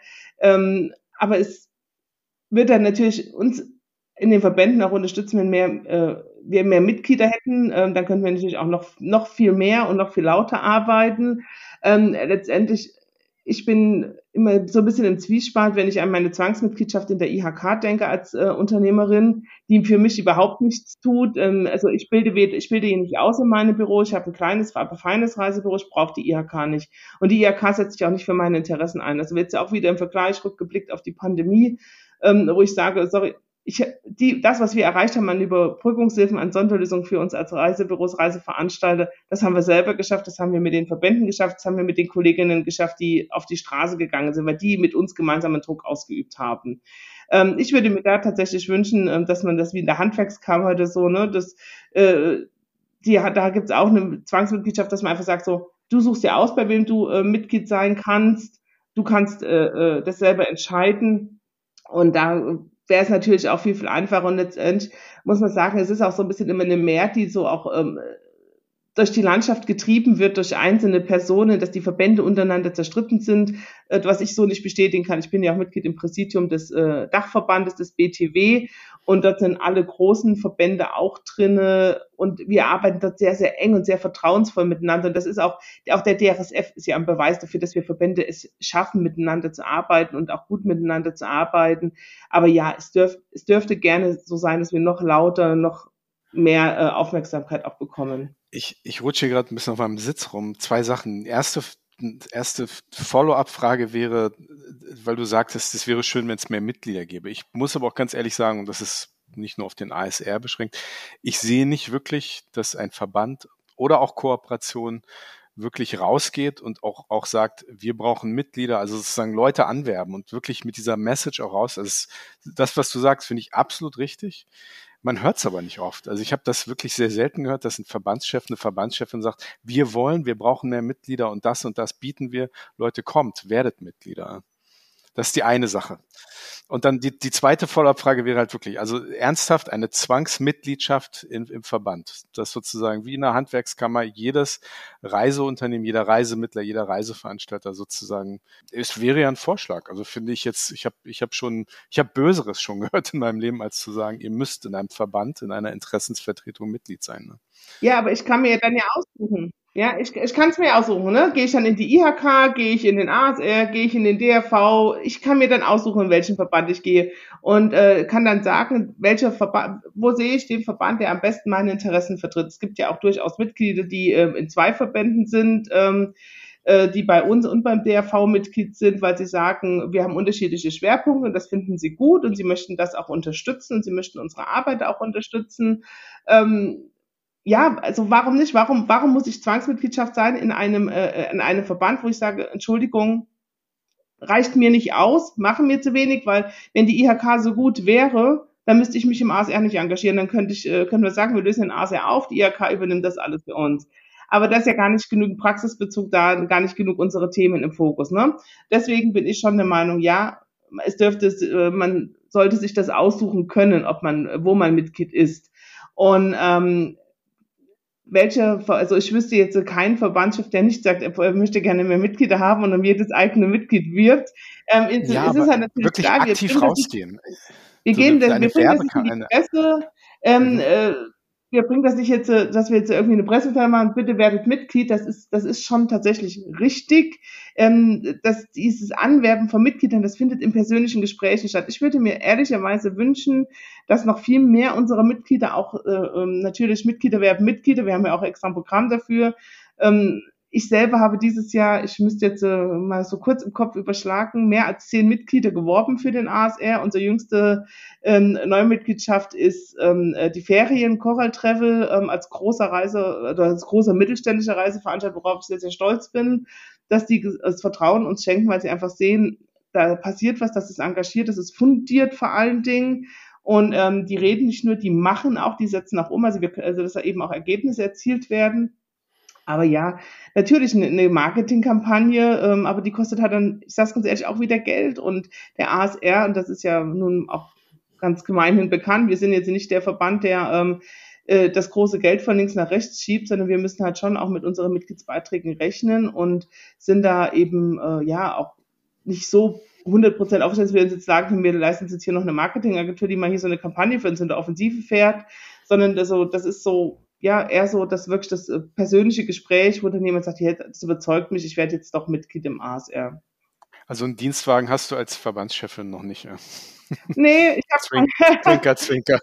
Aber es wird dann natürlich uns in den Verbänden auch unterstützen, wenn mehr, wir mehr Mitglieder hätten, dann könnten wir natürlich auch noch, noch viel mehr und noch viel lauter arbeiten. Letztendlich, ich bin immer so ein bisschen im Zwiespalt, wenn ich an meine Zwangsmitgliedschaft in der I H K denke als äh, Unternehmerin, die für mich überhaupt nichts tut. Ähm, also ich bilde, ich bilde hier nicht aus in meinem Büro. Ich habe ein kleines, aber feines Reisebüro. Ich brauche die I H K nicht. Und die I H K setzt sich auch nicht für meine Interessen ein. Also jetzt auch wieder im Vergleich rückgeblickt auf die Pandemie, ähm, wo ich sage, sorry, ich, die, das, was wir erreicht haben an Überbrückungshilfen, an Sonderlösungen für uns als Reisebüros, Reiseveranstalter, das haben wir selber geschafft, das haben wir mit den Verbänden geschafft, das haben wir mit den Kolleginnen geschafft, die auf die Straße gegangen sind, weil die mit uns gemeinsam einen Druck ausgeübt haben. Ähm, ich würde mir da tatsächlich wünschen, ähm, dass man das wie in der Handwerkskammer oder so, ne, das, äh, die, da gibt's auch eine Zwangsmitgliedschaft, dass man einfach sagt so, du suchst dir aus, bei wem du äh, Mitglied sein kannst, du kannst äh, äh, das selber entscheiden und da wäre es natürlich auch viel, viel einfacher und letztendlich muss man sagen, es ist auch so ein bisschen immer eine Mehrheit, die so auch ähm, durch die Landschaft getrieben wird, durch einzelne Personen, dass die Verbände untereinander zerstritten sind, äh, was ich so nicht bestätigen kann. Ich bin ja auch Mitglied im Präsidium des äh, Dachverbandes, des B T W, und dort sind alle großen Verbände auch drinne und wir arbeiten dort sehr, sehr eng und sehr vertrauensvoll miteinander. Und das ist auch, auch der D R S F ist ja ein Beweis dafür, dass wir Verbände es schaffen, miteinander zu arbeiten und auch gut miteinander zu arbeiten. Aber ja, es, dürf, es dürfte gerne so sein, dass wir noch lauter, noch mehr äh, Aufmerksamkeit auch bekommen. Ich, ich rutsche hier gerade ein bisschen auf meinem Sitz rum. Zwei Sachen. Erste, erste Follow-up-Frage wäre, weil du sagtest, es wäre schön, wenn es mehr Mitglieder gäbe. Ich muss aber auch ganz ehrlich sagen, und das ist nicht nur auf den A S R beschränkt, ich sehe nicht wirklich, dass ein Verband oder auch Kooperation wirklich rausgeht und auch, auch sagt, wir brauchen Mitglieder, also sozusagen Leute anwerben und wirklich mit dieser Message auch raus. Also das, was du sagst, finde ich absolut richtig. Man hört es aber nicht oft. Also ich habe das wirklich sehr selten gehört, dass ein Verbandschef, eine Verbandschefin sagt, wir wollen, wir brauchen mehr Mitglieder und das und das bieten wir. Leute, kommt, werdet Mitglieder. Das ist die eine Sache. Und dann die, die zweite Follow-up-Frage wäre halt wirklich, also ernsthaft eine Zwangsmitgliedschaft in, im Verband, dass sozusagen wie in der Handwerkskammer jedes Reiseunternehmen, jeder Reisemittler, jeder Reiseveranstalter sozusagen, es wäre ja ein Vorschlag. Also finde ich jetzt, ich habe ich hab schon, ich habe Böseres schon gehört in meinem Leben, als zu sagen, ihr müsst in einem Verband, in einer Interessensvertretung Mitglied sein. Ne? Ja, aber ich kann mir dann ja aussuchen. Ja, ich, ich kann es mir aussuchen, ne? Gehe ich dann in die I H K, gehe ich in den A S R, gehe ich in den D R V? Ich kann mir dann aussuchen, in welchen Verband ich gehe und äh, kann dann sagen, welcher Verband, wo sehe ich den Verband, der am besten meine Interessen vertritt. Es gibt ja auch durchaus Mitglieder, die äh, in zwei Verbänden sind, ähm, äh, die bei uns und beim D R V Mitglied sind, weil sie sagen, wir haben unterschiedliche Schwerpunkte und das finden sie gut und sie möchten das auch unterstützen und sie möchten unsere Arbeit auch unterstützen. Ähm, Ja, also warum nicht? Warum, warum muss ich Zwangsmitgliedschaft sein in einem, äh, in einem Verband, wo ich sage, Entschuldigung, reicht mir nicht aus, machen mir zu wenig, weil wenn die I H K so gut wäre, dann müsste ich mich im A S R nicht engagieren. Dann könnte ich, äh, können wir sagen, wir lösen den A S R auf, die I H K übernimmt das alles für uns. Aber da ist ja gar nicht genügend Praxisbezug da, gar nicht genug unsere Themen im Fokus, ne? Deswegen bin ich schon der Meinung, ja, es dürfte, äh, man sollte sich das aussuchen können, ob man, wo man Mitglied ist. Und, ähm, welche, also ich wüsste jetzt keinen Verbandschef, der nicht sagt, er möchte gerne mehr Mitglieder haben und um jedes eigene Mitglied wirbt. Ähm, es, Ja, es aber ist halt natürlich wirklich klar, wir aktiv bringen das rausgehen. wir So gehen, eine, das, eine wir bringen das nicht in die Werbekampagne. Presse. Ähm, Mhm. äh, wir bringen das nicht jetzt, äh, dass wir jetzt irgendwie eine Pressemitteilung machen, bitte werdet Mitglied. Das ist, das ist schon tatsächlich richtig. Ähm, dass dieses Anwerben von Mitgliedern, das findet in persönlichen Gesprächen statt. Ich würde mir ehrlicherweise wünschen, dass noch viel mehr unserer Mitglieder auch äh, ähm, natürlich Mitglieder werben Mitglieder. Wir haben ja auch extra ein Programm dafür. Ähm, ich selber habe dieses Jahr, ich müsste jetzt äh, mal so kurz im Kopf überschlagen, mehr als zehn Mitglieder geworben für den A S R. Unsere jüngste ähm, Neumitgliedschaft ist ähm, äh, die Ferien Coral Travel ähm, als großer Reise oder als großer mittelständischer Reiseveranstalter, worauf ich sehr, sehr stolz bin, dass die das Vertrauen uns schenken, weil sie einfach sehen, da passiert was, das ist engagiert, das ist fundiert vor allen Dingen. Und ähm, die reden nicht nur, die machen auch, die setzen auch um, also, wir, also dass da eben auch Ergebnisse erzielt werden. Aber ja, natürlich eine, eine Marketingkampagne, ähm, aber die kostet halt dann, ich sag's ganz ehrlich, auch wieder Geld. Und der A S R, und das ist ja nun auch ganz gemeinhin bekannt, wir sind jetzt nicht der Verband, der ähm, äh, das große Geld von links nach rechts schiebt, sondern wir müssen halt schon auch mit unseren Mitgliedsbeiträgen rechnen und sind da eben äh, ja auch nicht so hundert Prozent aufgestellt, dass wir uns jetzt sagen, wir leisten uns jetzt hier noch eine Marketingagentur, die mal hier so eine Kampagne für uns in der Offensive fährt, sondern das, so, das ist so, ja, eher so das wirklich das äh, persönliche Gespräch, wo dann jemand sagt, ja, das überzeugt mich, ich werde jetzt doch Mitglied im A S R. Also einen Dienstwagen hast du als Verbandschefin noch nicht. Ja. Nee, ich habe Zwink, Zwinker, Zwinker.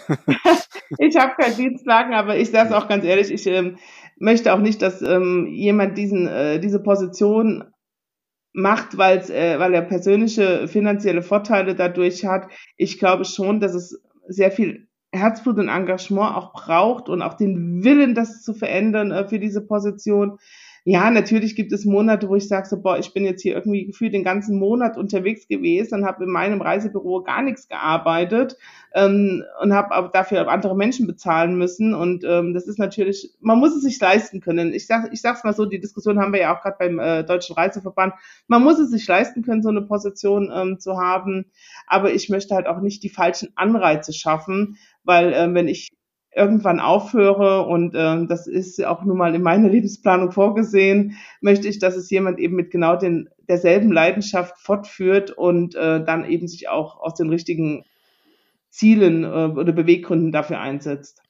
ich habe keinen Dienstwagen, aber ich sage es auch ganz ehrlich, ich ähm, möchte auch nicht, dass ähm, jemand diesen äh, diese Position macht, weil's, äh, weil er persönliche finanzielle Vorteile dadurch hat. Ich glaube schon, dass es sehr viel Herzblut und Engagement auch braucht und auch den Willen, das zu verändern äh, für diese Position. Ja, natürlich gibt es Monate, wo ich sage so, boah, ich bin jetzt hier irgendwie gefühlt den ganzen Monat unterwegs gewesen und habe in meinem Reisebüro gar nichts gearbeitet ähm, und habe aber dafür andere Menschen bezahlen müssen. Und ähm, das ist natürlich, man muss es sich leisten können. Ich sag, ich sag's mal so, die Diskussion haben wir ja auch gerade beim äh, Deutschen Reiseverband. Man muss es sich leisten können, so eine Position ähm, zu haben. Aber ich möchte halt auch nicht die falschen Anreize schaffen, weil äh, wenn ich irgendwann aufhöre und äh, das ist auch nun mal in meiner Lebensplanung vorgesehen, möchte ich, dass es jemand eben mit genau den derselben Leidenschaft fortführt und äh, dann eben sich auch aus den richtigen Zielen äh, oder Beweggründen dafür einsetzt.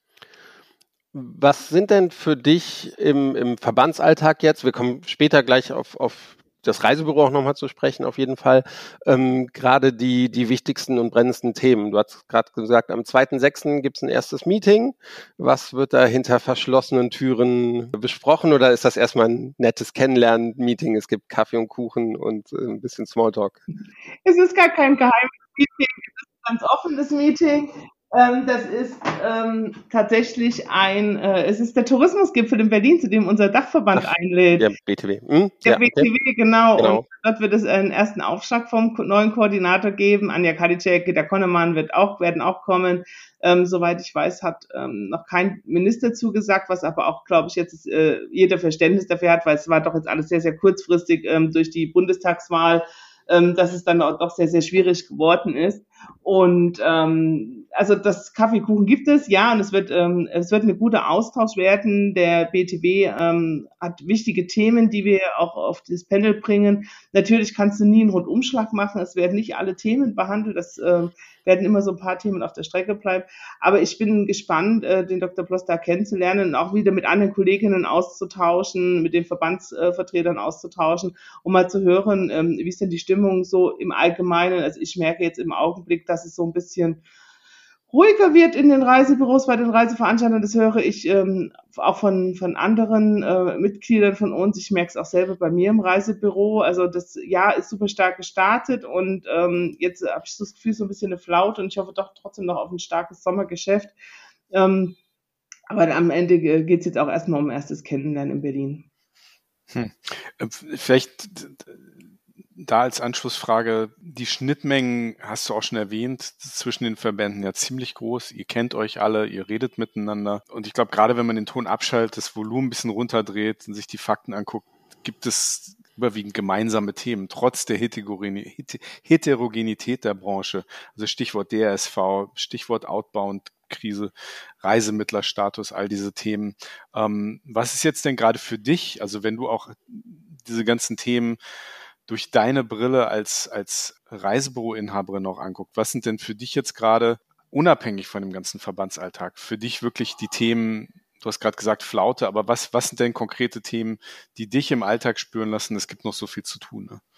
Was sind denn für dich im, im Verbandsalltag jetzt, wir kommen später gleich auf, auf das Reisebüro auch nochmal zu sprechen, auf jeden Fall, ähm, gerade die, die wichtigsten und brennendsten Themen. Du hast gerade gesagt, am zweiten sechsten gibt es ein erstes Meeting. Was wird da hinter verschlossenen Türen besprochen oder ist das erstmal ein nettes Kennenlernen-Meeting? Es gibt Kaffee und Kuchen und äh, ein bisschen Smalltalk. Es ist gar kein geheimes Meeting, es ist ein ganz offenes Meeting. Ähm, das ist ähm, tatsächlich ein, äh, es ist der Tourismusgipfel in Berlin, zu dem unser Dachverband Ach, einlädt. der B T W. Hm? Der Ja, B T W, okay. genau. Genau. Und dort wird es einen ersten Aufschlag vom ko- neuen Koordinator geben. Anja Kadicek, Gitta Konnemann wird auch, werden auch kommen. Ähm, soweit ich weiß, hat ähm, noch kein Minister zugesagt, was aber auch, glaube ich, jetzt äh, jeder Verständnis dafür hat, weil es war doch jetzt alles sehr, sehr kurzfristig ähm, durch die Bundestagswahl ähm, dass es dann auch doch sehr, sehr schwierig geworden ist. Und ähm, also das Kaffeekuchen gibt es, ja, und es wird ähm, es wird ein guter Austausch werden. Der B T W ähm, hat wichtige Themen, die wir auch auf das Panel bringen. Natürlich kannst du nie einen Rundumschlag machen. Es werden nicht alle Themen behandelt. Das äh, werden immer so ein paar Themen auf der Strecke bleiben. Aber ich bin gespannt, äh, den Doktor Ploss da kennenzulernen und auch wieder mit anderen Kolleginnen auszutauschen, mit den Verbandsvertretern äh, auszutauschen, um mal zu hören, ähm, wie ist denn die Stimmung so im Allgemeinen. Also ich merke jetzt im Augenblick, dass es so ein bisschen ruhiger wird in den Reisebüros, bei den Reiseveranstaltern. Das höre ich ähm, auch von von anderen äh, Mitgliedern von uns. Ich merke es auch selber bei mir im Reisebüro. Also das Jahr ist super stark gestartet und ähm, jetzt habe ich so das Gefühl, so ein bisschen eine Flaute und ich hoffe doch trotzdem noch auf ein starkes Sommergeschäft. Ähm, aber am Ende äh, geht es jetzt auch erstmal um erstes Kennenlernen in Berlin. Hm. Äh, Vielleicht da als Anschlussfrage, die Schnittmengen hast du auch schon erwähnt, zwischen den Verbänden ja ziemlich groß. Ihr kennt euch alle, ihr redet miteinander. Und ich glaube, gerade wenn man den Ton abschaltet, das Volumen ein bisschen runterdreht und sich die Fakten anguckt, gibt es überwiegend gemeinsame Themen, trotz der Heterogenität der Branche. Also Stichwort D R S V, Stichwort Outbound-Krise, Reisemittlerstatus, all diese Themen. Ähm, was ist jetzt denn gerade für dich, also wenn du auch diese ganzen Themen durch deine Brille als, als Reisebüroinhaberin auch anguckt, was sind denn für dich jetzt gerade, unabhängig von dem ganzen Verbandsalltag, für dich wirklich die Themen, du hast gerade gesagt Flaute, aber was, was sind denn konkrete Themen, die dich im Alltag spüren lassen, es gibt noch so viel zu tun, ne?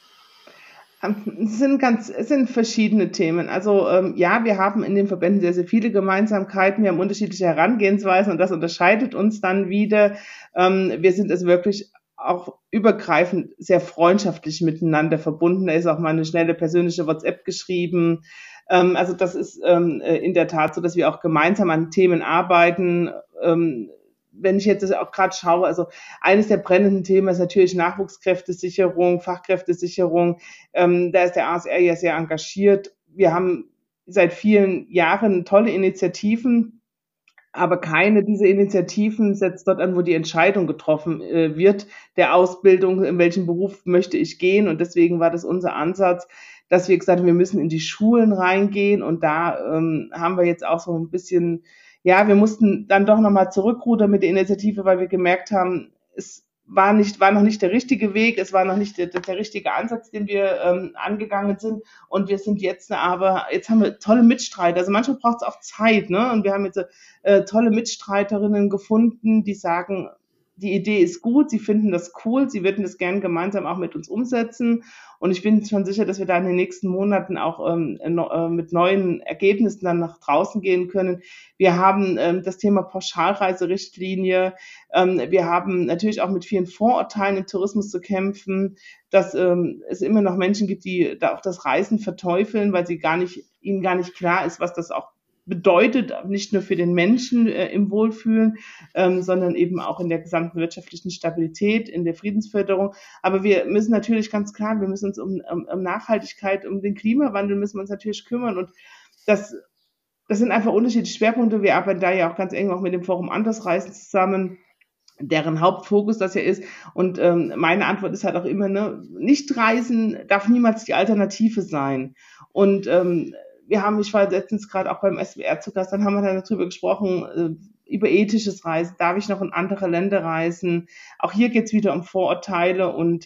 Es sind ganz, es sind verschiedene Themen. Also ähm, ja, wir haben in den Verbänden sehr, sehr viele Gemeinsamkeiten. Wir haben unterschiedliche Herangehensweisen und das unterscheidet uns dann wieder. Ähm, wir sind es wirklich auch übergreifend sehr freundschaftlich miteinander verbunden. Da ist auch mal eine schnelle persönliche WhatsApp geschrieben. Ähm, also das ist ähm, in der Tat so, dass wir auch gemeinsam an Themen arbeiten. Ähm, wenn ich jetzt auch gerade schaue, also eines der brennenden Themen ist natürlich Nachwuchskräftesicherung, Fachkräftesicherung. Ähm, da ist der A S R ja sehr engagiert. Wir haben seit vielen Jahren tolle Initiativen, aber keine dieser Initiativen setzt dort an, wo die Entscheidung getroffen äh, wird, der Ausbildung, in welchen Beruf möchte ich gehen. Und deswegen war das unser Ansatz, dass wir gesagt haben, wir müssen in die Schulen reingehen. Und da ähm, haben wir jetzt auch so ein bisschen, ja, wir mussten dann doch nochmal zurückrudern mit der Initiative, weil wir gemerkt haben, es war nicht, war noch nicht der richtige Weg, es war noch nicht der, der richtige Ansatz, den wir ähm, angegangen sind. Und wir sind jetzt aber, jetzt haben wir tolle Mitstreiter. Also manchmal braucht es auch Zeit, ne? Und wir haben jetzt äh, tolle Mitstreiterinnen gefunden, die sagen, die Idee ist gut, sie finden das cool, sie würden das gerne gemeinsam auch mit uns umsetzen. Und ich bin schon sicher, dass wir da in den nächsten Monaten auch ähm, no, äh, mit neuen Ergebnissen dann nach draußen gehen können. Wir haben ähm, das Thema Pauschalreiserichtlinie. Ähm, wir haben natürlich auch mit vielen Vorurteilen im Tourismus zu kämpfen, dass ähm, es immer noch Menschen gibt, die da auch das Reisen verteufeln, weil sie gar nicht, ihnen gar nicht klar ist, was das auch bedeutet, nicht nur für den Menschen äh, im Wohlfühlen, ähm, sondern eben auch in der gesamten wirtschaftlichen Stabilität, in der Friedensförderung. Aber wir müssen natürlich ganz klar, wir müssen uns um, um, um Nachhaltigkeit, um den Klimawandel müssen wir uns natürlich kümmern. Und das, das sind einfach unterschiedliche Schwerpunkte. Wir arbeiten da ja auch ganz eng auch mit dem Forum Andersreisen zusammen, deren Hauptfokus das ja ist. Und ähm, meine Antwort ist halt auch immer, ne, Nichtreisen darf niemals die Alternative sein. Und ähm, wir haben, ich war letztens gerade auch beim S W R zu Gast, dann haben wir dann darüber gesprochen, äh, über ethisches Reisen. Darf ich noch in andere Länder reisen? Auch hier geht es wieder um Vorurteile und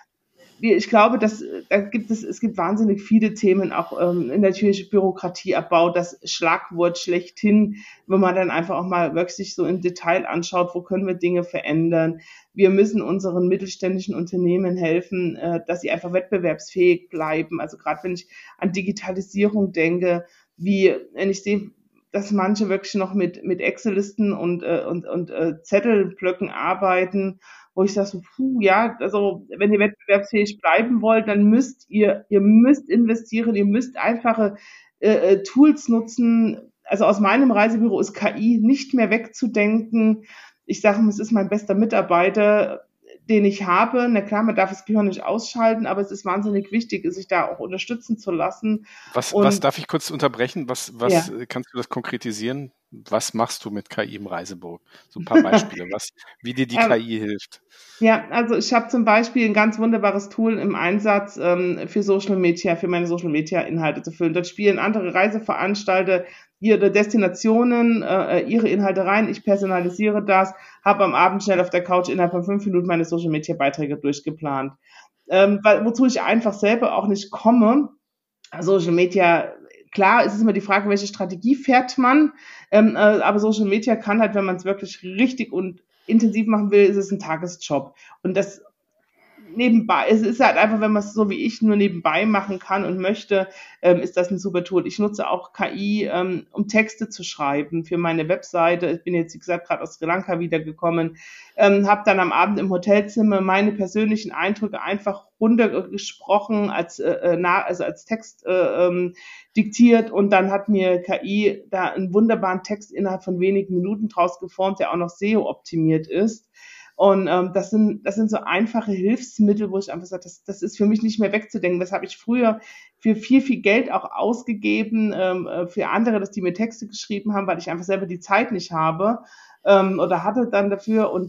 wir, ich glaube, dass da gibt es, es gibt wahnsinnig viele Themen, auch ähm, natürlich Bürokratieabbau, das Schlagwort schlechthin, wenn man dann einfach auch mal wirklich so im Detail anschaut, wo können wir Dinge verändern. Wir müssen unseren mittelständischen Unternehmen helfen, äh, dass sie einfach wettbewerbsfähig bleiben. Also gerade wenn ich an Digitalisierung denke, wie wenn ich sehe, dass manche wirklich noch mit mit Excel-Listen und äh, und und äh, Zettelblöcken arbeiten, wo ich sage so, puh, ja, also wenn ihr wettbewerbsfähig bleiben wollt, dann müsst ihr ihr müsst investieren, ihr müsst einfache äh, Tools nutzen. Also aus meinem Reisebüro ist K I nicht mehr wegzudenken. Ich sage, es ist mein bester Mitarbeiter, den ich habe. Na klar, man darf das Gehirn nicht ausschalten, aber es ist wahnsinnig wichtig, sich da auch unterstützen zu lassen. Was, Und was darf ich kurz unterbrechen? Was, was ja. äh, kannst du das konkretisieren? Was machst du mit K I im Reisebüro? So ein paar Beispiele, was, wie dir die Ähm, K I hilft. Ja, also ich habe zum Beispiel ein ganz wunderbares Tool im Einsatz ähm, für Social Media, für meine Social Media Inhalte zu füllen. Dort spielen andere Reiseveranstalter ihre Destinationen, äh, ihre Inhalte rein. Ich personalisiere das, habe am Abend schnell auf der Couch innerhalb von fünf Minuten meine Social Media Beiträge durchgeplant. Ähm, weil, wozu ich einfach selber auch nicht komme. Social Media, klar, es ist immer die Frage, welche Strategie fährt man, ähm, äh, aber Social Media kann halt, wenn man es wirklich richtig und intensiv machen will, ist es ein Tagesjob. Und das nebenbei, es ist halt einfach, wenn man es so wie ich nur nebenbei machen kann und möchte, ähm, ist das ein super Tool. Ich nutze auch K I, ähm, um Texte zu schreiben für meine Webseite. Ich bin jetzt, wie gesagt, gerade aus Sri Lanka wiedergekommen, ähm, habe dann am Abend im Hotelzimmer meine persönlichen Eindrücke einfach runtergesprochen, als, äh, na, also als Text äh, ähm, diktiert, und dann hat mir K I da einen wunderbaren Text innerhalb von wenigen Minuten draus geformt, der auch noch S E O-optimiert ist. Und ähm, das sind das sind so einfache Hilfsmittel, wo ich einfach sage, das, das ist für mich nicht mehr wegzudenken. Das habe ich früher für viel, viel Geld auch ausgegeben ähm, für andere, dass die mir Texte geschrieben haben, weil ich einfach selber die Zeit nicht habe ähm, oder hatte dann dafür. Und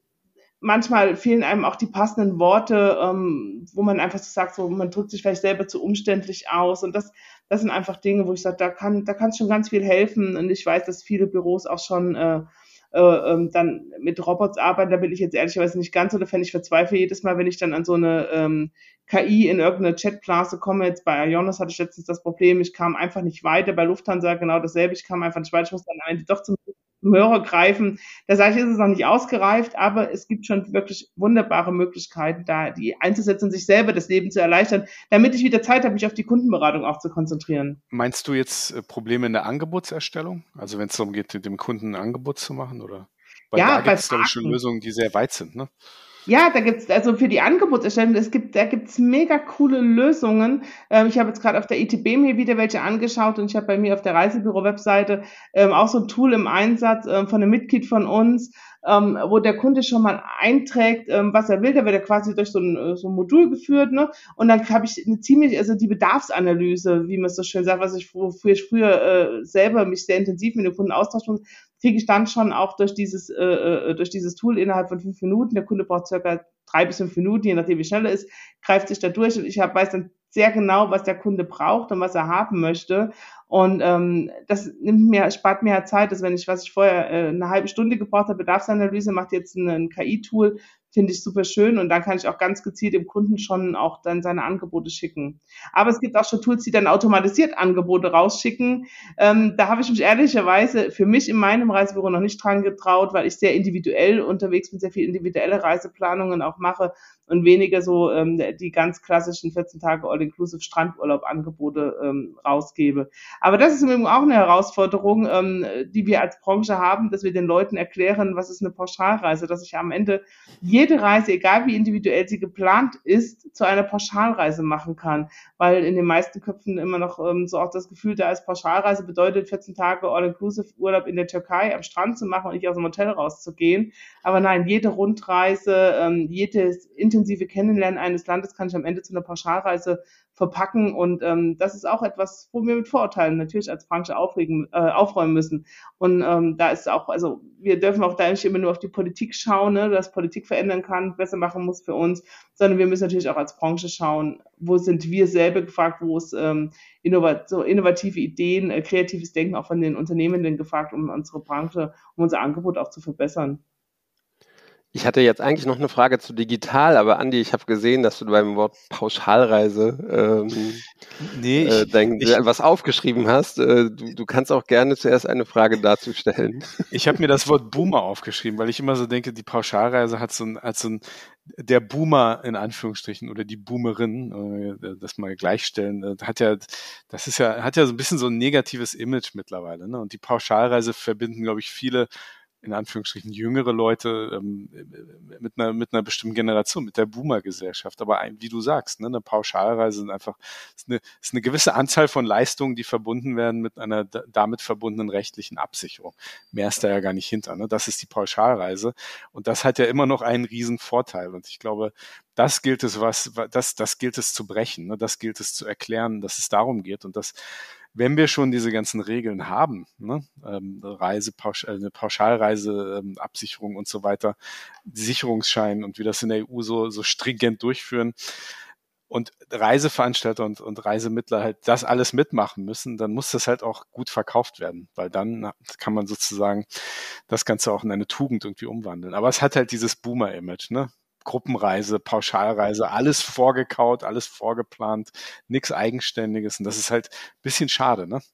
manchmal fehlen einem auch die passenden Worte, ähm, wo man einfach so sagt, so, man drückt sich vielleicht selber zu umständlich aus. Und das das sind einfach Dinge, wo ich sage, da kann da kann es schon ganz viel helfen. Und ich weiß, dass viele Büros auch schon äh, Äh, ähm, dann mit Robots arbeiten, da bin ich jetzt ehrlicherweise nicht ganz so der Fan. Ich verzweifle jedes Mal, wenn ich dann an so eine ähm, K I in irgendeine Chatblase komme. Jetzt bei Ionos hatte ich letztens das Problem, ich kam einfach nicht weiter. Bei Lufthansa genau dasselbe, ich kam einfach nicht weiter. Ich muss dann am Ende doch zum Hörer greifen. Da sage ich, ist es noch nicht ausgereift, aber es gibt schon wirklich wunderbare Möglichkeiten, da die einzusetzen, sich selber das Leben zu erleichtern, damit ich wieder Zeit habe, mich auf die Kundenberatung auch zu konzentrieren. Meinst du jetzt äh, Probleme in der Angebotserstellung? Also wenn es darum geht, dem Kunden ein Angebot zu machen, oder? Weil Ja, da bei gibt es, glaube ich, schon Fragen. Lösungen, die sehr weit sind, ne? Ja, da gibt's also für die Angebotserstellung, es gibt, da gibt's mega coole Lösungen. Ähm, ich habe jetzt gerade auf der I T B mir wieder welche angeschaut, und ich habe bei mir auf der Reisebüro-Webseite ähm, auch so ein Tool im Einsatz ähm, von einem Mitglied von uns, ähm, wo der Kunde schon mal einträgt, ähm, was er will. Da wird er quasi durch so ein, äh, so ein Modul geführt, ne? Und dann habe ich eine ziemlich, also die Bedarfsanalyse, wie man es so schön sagt, was ich, wofür ich früher äh, selber mich sehr intensiv mit den Kunden austauschen muss, kriege ich dann schon auch durch dieses äh, äh, durch dieses Tool innerhalb von fünf Minuten. Der Kunde braucht circa drei bis fünf Minuten, je nachdem wie schnell er ist, greift sich da durch, und ich hab, weiß dann sehr genau, was der Kunde braucht und was er haben möchte. Und ähm, das nimmt mir, spart mir halt Zeit, dass wenn ich, was ich vorher äh, eine halbe Stunde gebraucht habe, Bedarfsanalyse, macht jetzt ein, ein K I-Tool, finde ich super schön, und dann kann ich auch ganz gezielt dem Kunden schon auch dann seine Angebote schicken. Aber es gibt auch schon Tools, die dann automatisiert Angebote rausschicken. Ähm, da habe ich mich ehrlicherweise für mich in meinem Reisebüro noch nicht dran getraut, weil ich sehr individuell unterwegs bin, sehr viel individuelle Reiseplanungen auch mache und weniger so ähm, die ganz klassischen vierzehn Tage All-Inclusive Strandurlaub-Angebote ähm, rausgebe. Aber das ist im Übrigen auch eine Herausforderung, ähm, die wir als Branche haben, dass wir den Leuten erklären, was ist eine Pauschalreise, dass ich am Ende jede Reise, egal wie individuell sie geplant ist, zu einer Pauschalreise machen kann. Weil in den meisten Köpfen immer noch ähm, so auch das Gefühl da ist, Pauschalreise bedeutet vierzehn Tage All-Inclusive Urlaub in der Türkei am Strand zu machen und nicht aus dem Hotel rauszugehen. Aber nein, jede Rundreise, ähm, jedes intensive Kennenlernen eines Landes kann ich am Ende zu einer Pauschalreise verpacken, und ähm, das ist auch etwas, wo wir mit Vorurteilen natürlich als Branche aufregen, äh, aufräumen müssen. Und ähm, da ist auch, also wir dürfen auch da nicht immer nur auf die Politik schauen, ne, dass Politik verändern kann, besser machen muss für uns, sondern wir müssen natürlich auch als Branche schauen, wo sind wir selber gefragt, wo ist ähm, innovat so innovative Ideen, äh, kreatives Denken auch von den Unternehmenden gefragt, um unsere Branche, um unser Angebot auch zu verbessern. Ich hatte jetzt eigentlich noch eine Frage zu digital, aber Andi, ich habe gesehen, dass du beim Wort Pauschalreise ähm, Nee, äh, ich, dein, ich, was aufgeschrieben hast. Äh, du, du kannst auch gerne zuerst eine Frage dazu stellen. ich habe mir das Wort Boomer aufgeschrieben, weil ich immer so denke, die Pauschalreise hat so ein, hat so ein der Boomer in Anführungsstrichen oder die Boomerin, äh, das mal gleichstellen, äh, hat ja, das ist ja, hat ja so ein bisschen so ein negatives Image mittlerweile, ne? Und die Pauschalreise verbinden, glaube ich, viele in Anführungsstrichen jüngere Leute ähm, mit einer mit einer bestimmten Generation, mit der Boomer-Gesellschaft. Aber ein, wie du sagst, ne, eine Pauschalreise sind einfach ist eine, ist eine gewisse Anzahl von Leistungen, die verbunden werden mit einer da- damit verbundenen rechtlichen Absicherung. Mehr ist da ja gar nicht hinter. Ne? Das ist die Pauschalreise und das hat ja immer noch einen riesen Vorteil. Und ich glaube, das gilt es was, das das gilt es zu brechen. Ne? Das gilt es zu erklären, dass es darum geht und dass wenn wir schon diese ganzen Regeln haben, ne, ähm, Reise, Pausch, äh, eine Pauschalreise, ähm, Absicherung und so weiter, Sicherungsschein und wie das in der E U so, so stringent durchführen und Reiseveranstalter und, und Reisemittler halt das alles mitmachen müssen, dann muss das halt auch gut verkauft werden, weil dann kann man sozusagen das Ganze auch in eine Tugend irgendwie umwandeln. Aber es hat halt dieses Boomer-Image, ne? Gruppenreise, Pauschalreise, alles vorgekaut, alles vorgeplant, nichts Eigenständiges. Und das ist halt ein bisschen schade, ne?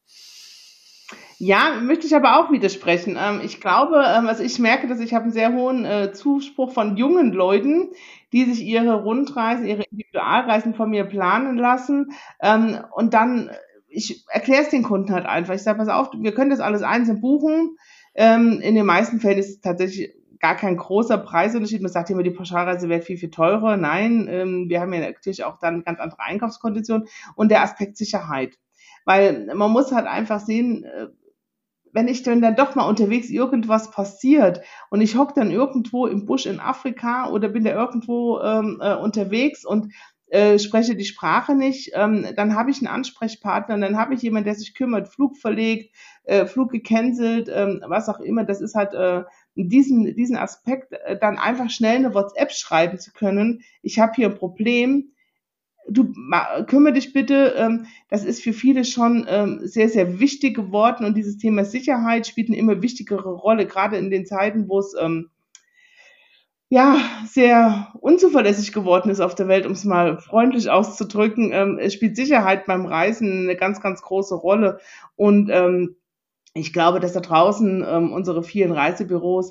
Ja, möchte ich aber auch widersprechen. Ähm, ich glaube, ähm, also ich merke, dass ich habe einen sehr hohen äh, Zuspruch von jungen Leuten, die sich ihre Rundreisen, ihre Individualreisen von mir planen lassen. Ähm, und dann, ich erkläre es den Kunden halt einfach. Ich sage, pass auf, wir können das alles einzeln buchen. Ähm, in den meisten Fällen ist es tatsächlich gar kein großer Preisunterschied. Man sagt immer, die Pauschalreise wäre viel, viel teurer. Nein, ähm, wir haben ja natürlich auch dann ganz andere Einkaufskonditionen und der Aspekt Sicherheit. Weil man muss halt einfach sehen, äh, wenn ich dann, dann doch mal unterwegs irgendwas passiert und ich hocke dann irgendwo im Busch in Afrika oder bin da irgendwo ähm, äh, unterwegs und äh, spreche die Sprache nicht, ähm, dann habe ich einen Ansprechpartner und dann habe ich jemanden, der sich kümmert, Flug verlegt, äh, Flug gecancelt, ähm, was auch immer. Das ist halt äh, diesen, diesen Aspekt, äh, dann einfach schnell eine WhatsApp schreiben zu können. Ich habe hier ein Problem. Du ma- kümmere dich bitte, ähm, das ist für viele schon ähm, sehr, sehr wichtig geworden und dieses Thema Sicherheit spielt eine immer wichtigere Rolle, gerade in den Zeiten, wo es ähm, ja sehr unzuverlässig geworden ist auf der Welt, um es mal freundlich auszudrücken. Ähm, es spielt Sicherheit beim Reisen eine ganz, ganz große Rolle und ähm, ich glaube, dass da draußen ähm, unsere vielen Reisebüros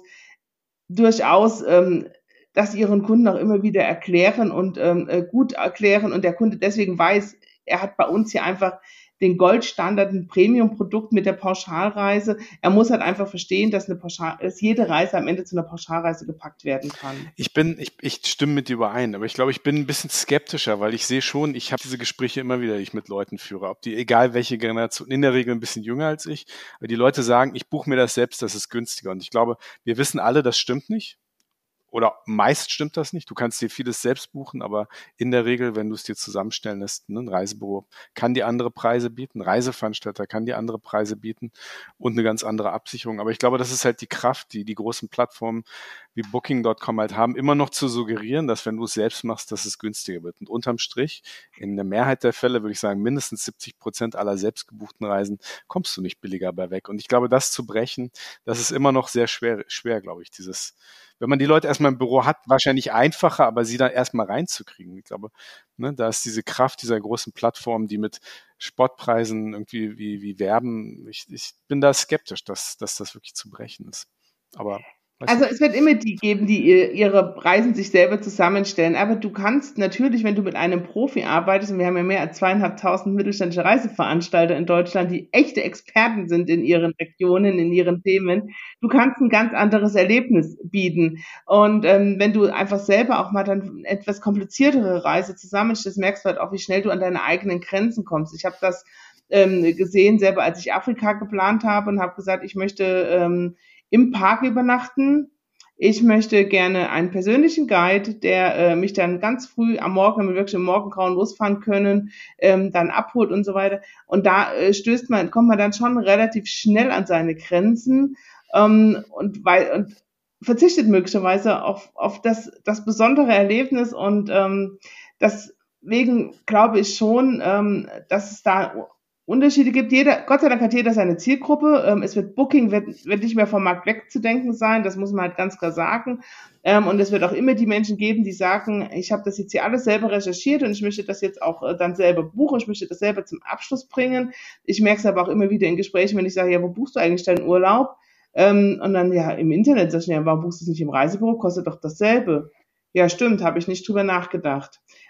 durchaus ähm, das ihren Kunden auch immer wieder erklären und ähm, äh, gut erklären und der Kunde deswegen weiß, er hat bei uns hier einfach den Goldstandard, ein Premium-Produkt mit der Pauschalreise. Er muss halt einfach verstehen, dass eine Pauschal, dass jede Reise am Ende zu einer Pauschalreise gepackt werden kann. Ich bin, ich, ich stimme mit dir überein, aber ich glaube, ich bin ein bisschen skeptischer, weil ich sehe schon, ich habe diese Gespräche immer wieder, die ich mit Leuten führe, ob die, egal welche Generation, in der Regel ein bisschen jünger als ich, aber die Leute sagen, ich buche mir das selbst, das ist günstiger. Und ich glaube, wir wissen alle, das stimmt nicht. Oder meist stimmt das nicht. Du kannst dir vieles selbst buchen, aber in der Regel, wenn du es dir zusammenstellen lässt, ne, ein Reisebüro kann dir andere Preise bieten, ein Reiseveranstalter kann dir andere Preise bieten und eine ganz andere Absicherung. Aber ich glaube, das ist halt die Kraft, die die großen Plattformen wie Booking Punkt com halt haben, immer noch zu suggerieren, dass wenn du es selbst machst, dass es günstiger wird. Und unterm Strich, in der Mehrheit der Fälle würde ich sagen, mindestens siebzig Prozent aller selbst gebuchten Reisen kommst du nicht billiger bei weg. Und ich glaube, das zu brechen, das ist immer noch sehr schwer, schwer, glaube ich, dieses wenn man die Leute erstmal im Büro hat, wahrscheinlich einfacher, aber sie dann erstmal reinzukriegen. Ich glaube, ne, da ist diese Kraft dieser großen Plattformen, die mit Spottpreisen irgendwie wie, wie werben. Ich, ich bin da skeptisch, dass, dass das wirklich zu brechen ist. Aber Also es wird immer die geben, die ihr- ihre Reisen sich selber zusammenstellen. Aber du kannst natürlich, wenn du mit einem Profi arbeitest, und wir haben ja mehr als zweieinhalbtausend mittelständische Reiseveranstalter in Deutschland, die echte Experten sind in ihren Regionen, in ihren Themen, du kannst ein ganz anderes Erlebnis bieten. Und ähm, wenn du einfach selber auch mal dann etwas kompliziertere Reise zusammenstellst, merkst du halt auch, wie schnell du an deine eigenen Grenzen kommst. Ich habe das ähm, gesehen, selber als ich Afrika geplant habe und habe gesagt, ich möchte ähm, im Park übernachten. Ich möchte gerne einen persönlichen Guide, der äh, mich dann ganz früh am Morgen, wenn wir wirklich im Morgengrauen losfahren können, ähm, dann abholt und so weiter. Und da äh, stößt man, kommt man dann schon relativ schnell an seine Grenzen ähm, und, weil, und verzichtet möglicherweise auf, auf das, das besondere Erlebnis. Und ähm, deswegen glaube ich schon, ähm, dass es da Unterschiede gibt. Jeder, Gott sei Dank hat jeder seine Zielgruppe. Ähm, es wird Booking, wird, wird nicht mehr vom Markt wegzudenken sein. Das muss man halt ganz klar sagen. Ähm, und es wird auch immer die Menschen geben, die sagen, ich habe das jetzt hier alles selber recherchiert und ich möchte das jetzt auch äh, dann selber buchen. Ich möchte das selber zum Abschluss bringen. Ich merke es aber auch immer wieder in Gesprächen, wenn ich sage, ja, wo buchst du eigentlich deinen Urlaub? Ähm, und dann, ja, im Internet sag ich, ja, warum buchst du es nicht im Reisebüro? Kostet doch dasselbe. Ja, stimmt, habe ich nicht drüber nachgedacht.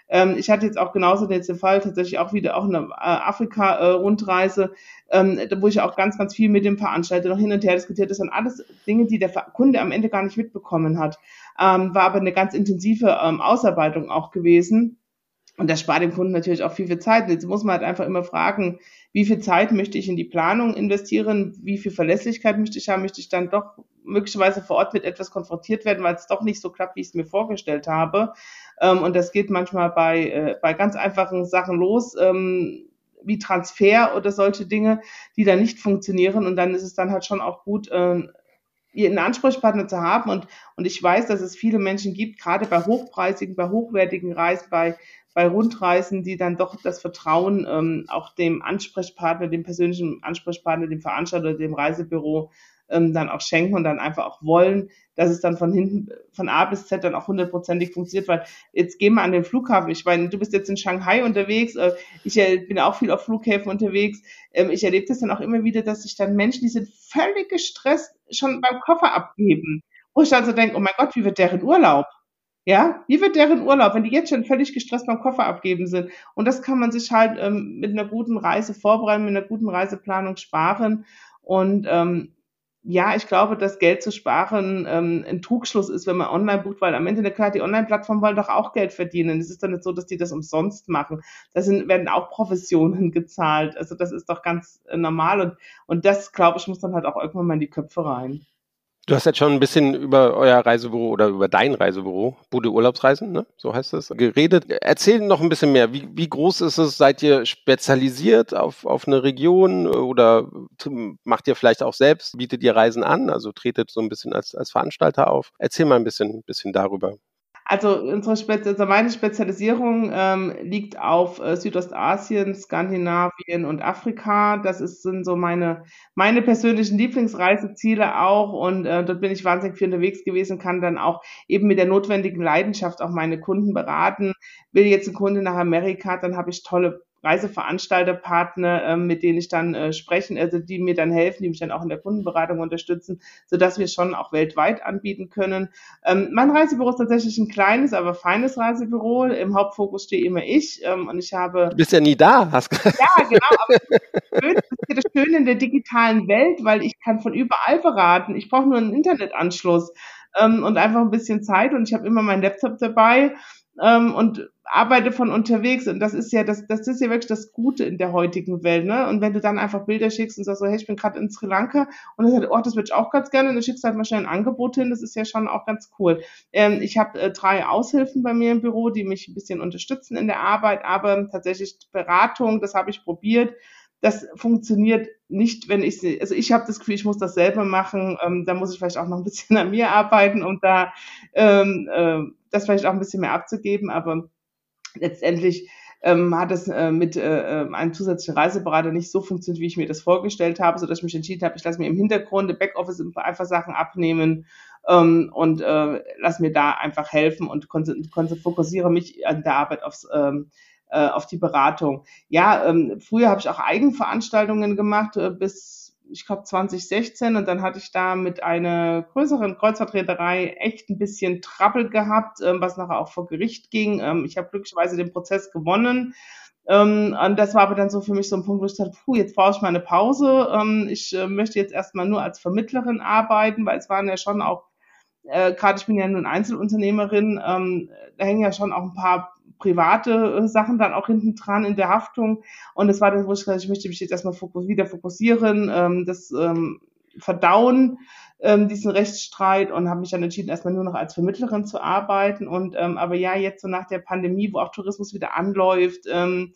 Ähm, ich hatte jetzt auch genauso jetzt den Fall, tatsächlich auch wieder auch eine äh, Afrika-Rundreise, ähm, wo ich auch ganz, ganz viel mit dem Veranstalter noch hin und her diskutiert. Das sind alles Dinge, die der Kunde am Ende gar nicht mitbekommen hat. Ähm, war aber eine ganz intensive ähm, Ausarbeitung auch gewesen. Und das spart dem Kunden natürlich auch viel, viel Zeit. Und jetzt muss man halt einfach immer fragen, wie viel Zeit möchte ich in die Planung investieren? Wie viel Verlässlichkeit möchte ich haben? Möchte ich dann doch möglicherweise vor Ort mit etwas konfrontiert werden, weil es doch nicht so klappt, wie ich es mir vorgestellt habe? Ähm, und das geht manchmal bei, äh, bei ganz einfachen Sachen los, ähm, wie Transfer oder solche Dinge, die dann nicht funktionieren. Und dann ist es dann halt schon auch gut, äh, einen Ansprechpartner zu haben. Und, und ich weiß, dass es viele Menschen gibt, gerade bei hochpreisigen, bei hochwertigen Reisen, bei, bei Rundreisen, die dann doch das Vertrauen ähm, auch dem Ansprechpartner, dem persönlichen Ansprechpartner, dem Veranstalter, dem Reisebüro ähm, dann auch schenken und dann einfach auch wollen, dass es dann von hinten, von A bis Z dann auch hundertprozentig funktioniert, weil jetzt gehen wir an den Flughafen. Ich meine, du bist jetzt in Shanghai unterwegs, äh, ich äh, bin auch viel auf Flughäfen unterwegs. Ähm, ich erlebe das dann auch immer wieder, dass sich dann Menschen, die sind völlig gestresst, schon beim Koffer abgeben. Wo ich dann so denke, oh mein Gott, wie wird deren Urlaub? Ja, wie wird deren Urlaub, wenn die jetzt schon völlig gestresst beim Koffer abgeben sind? Und das kann man sich halt ähm, mit einer guten Reise vorbereiten, mit einer guten Reiseplanung sparen. Und ähm, ja, ich glaube, dass Geld zu sparen ähm, ein Trugschluss ist, wenn man online bucht, weil am Ende, na klar, die Online-Plattformen wollen doch auch Geld verdienen. Es ist doch nicht so, dass die das umsonst machen. Da sind, werden auch Provisionen gezahlt. Also das ist doch ganz äh, normal. Und, und das, glaube ich, muss dann halt auch irgendwann mal in die Köpfe rein. Du hast jetzt schon ein bisschen über euer Reisebüro oder über dein Reisebüro, Bude Urlaubsreisen, ne? So heißt es, geredet. Erzähl noch ein bisschen mehr. Wie, wie groß ist es? Seid ihr spezialisiert auf, auf eine Region oder macht ihr vielleicht auch selbst? Bietet ihr Reisen an? Also tretet so ein bisschen als, als Veranstalter auf? Erzähl mal ein bisschen, bisschen darüber. Also unsere Spez also meine Spezialisierung ähm, liegt auf äh, Südostasien, Skandinavien und Afrika. Das ist, sind so meine meine persönlichen Lieblingsreiseziele auch und äh, dort bin ich wahnsinnig viel unterwegs gewesen, kann dann auch eben mit der notwendigen Leidenschaft auch meine Kunden beraten. Will jetzt ein Kunde nach Amerika, dann habe ich tolle Reiseveranstalterpartner, ähm, mit denen ich dann äh, sprechen, also die mir dann helfen, die mich dann auch in der Kundenberatung unterstützen, sodass wir schon auch weltweit anbieten können. Ähm, mein Reisebüro ist tatsächlich ein kleines, aber feines Reisebüro. Im Hauptfokus stehe immer ich ähm, und ich habe... Du bist ja nie da. Hast ja, genau, aber das ist schön, das ist ja das Schöne in der digitalen Welt, weil ich kann von überall beraten. Ich brauche nur einen Internetanschluss ähm, und einfach ein bisschen Zeit und ich habe immer meinen Laptop dabei ähm, und arbeite von unterwegs und das ist ja das das ist ja wirklich das Gute in der heutigen Welt, ne? Und wenn du dann einfach Bilder schickst und sagst so, hey, ich bin gerade in Sri Lanka und dann sagt, oh, das würde ich auch ganz gerne und du schickst halt mal schnell ein Angebot hin, das ist ja schon auch ganz cool. Ähm, ich habe äh, drei Aushilfen bei mir im Büro, die mich ein bisschen unterstützen in der Arbeit, aber tatsächlich Beratung, das habe ich probiert. Das funktioniert nicht, wenn ich sie, also ich habe das Gefühl, ich muss das selber machen, ähm, da muss ich vielleicht auch noch ein bisschen an mir arbeiten, um da ähm, äh, das vielleicht auch ein bisschen mehr abzugeben, aber letztendlich ähm, hat es äh, mit äh, einem zusätzlichen Reiseberater nicht so funktioniert, wie ich mir das vorgestellt habe, sodass ich mich entschieden habe, ich lasse mir im Hintergrund, im Backoffice einfach Sachen abnehmen ähm, und äh, lasse mir da einfach helfen und kon- kon- fokussiere mich an der Arbeit aufs ähm, äh, auf die Beratung. Ja, ähm, früher habe ich auch Eigenveranstaltungen gemacht äh, bis ich glaube zwanzig sechzehn und dann hatte ich da mit einer größeren Kreuzfahrtreederei echt ein bisschen Trouble gehabt, ähm, was nachher auch vor Gericht ging. Ähm, ich habe glücklicherweise den Prozess gewonnen. Ähm, und das war aber dann so für mich so ein Punkt, wo ich dachte, puh, jetzt brauche ich mal eine Pause. Ähm, ich äh, möchte jetzt erstmal nur als Vermittlerin arbeiten, weil es waren ja schon auch, äh, gerade ich bin ja nun Einzelunternehmerin, ähm, da hängen ja schon auch ein paar private äh, Sachen dann auch hinten dran in der Haftung. Und es war dann, wo ich gesagt, ich möchte mich jetzt erstmal fokus- wieder fokussieren, ähm, das ähm, verdauen, ähm, diesen Rechtsstreit und habe mich dann entschieden, erstmal nur noch als Vermittlerin zu arbeiten. Und ähm, aber ja, jetzt so nach der Pandemie, wo auch Tourismus wieder anläuft ähm,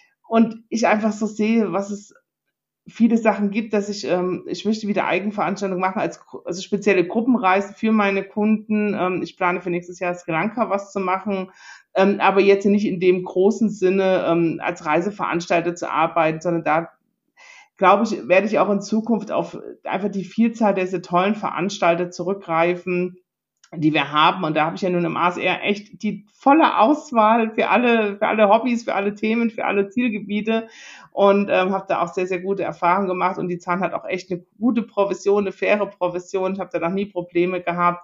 und ich einfach so sehe, was es viele Sachen gibt, dass ich, ähm, ich möchte wieder Eigenveranstaltungen machen, als also spezielle Gruppenreisen für meine Kunden. Ähm, ich plane für nächstes Jahr Sri Lanka was zu machen, ähm, aber jetzt nicht in dem großen Sinne ähm, als Reiseveranstalter zu arbeiten, sondern da glaube ich, werde ich auch in Zukunft auf einfach die Vielzahl dieser tollen Veranstalter zurückgreifen, die wir haben. Und da habe ich ja nun im A S R echt die volle Auswahl für alle, für alle Hobbys, für alle Themen, für alle Zielgebiete und ähm, habe da auch sehr, sehr gute Erfahrungen gemacht. Und die zahlen halt auch echt eine gute Provision, eine faire Provision. Ich habe da noch nie Probleme gehabt.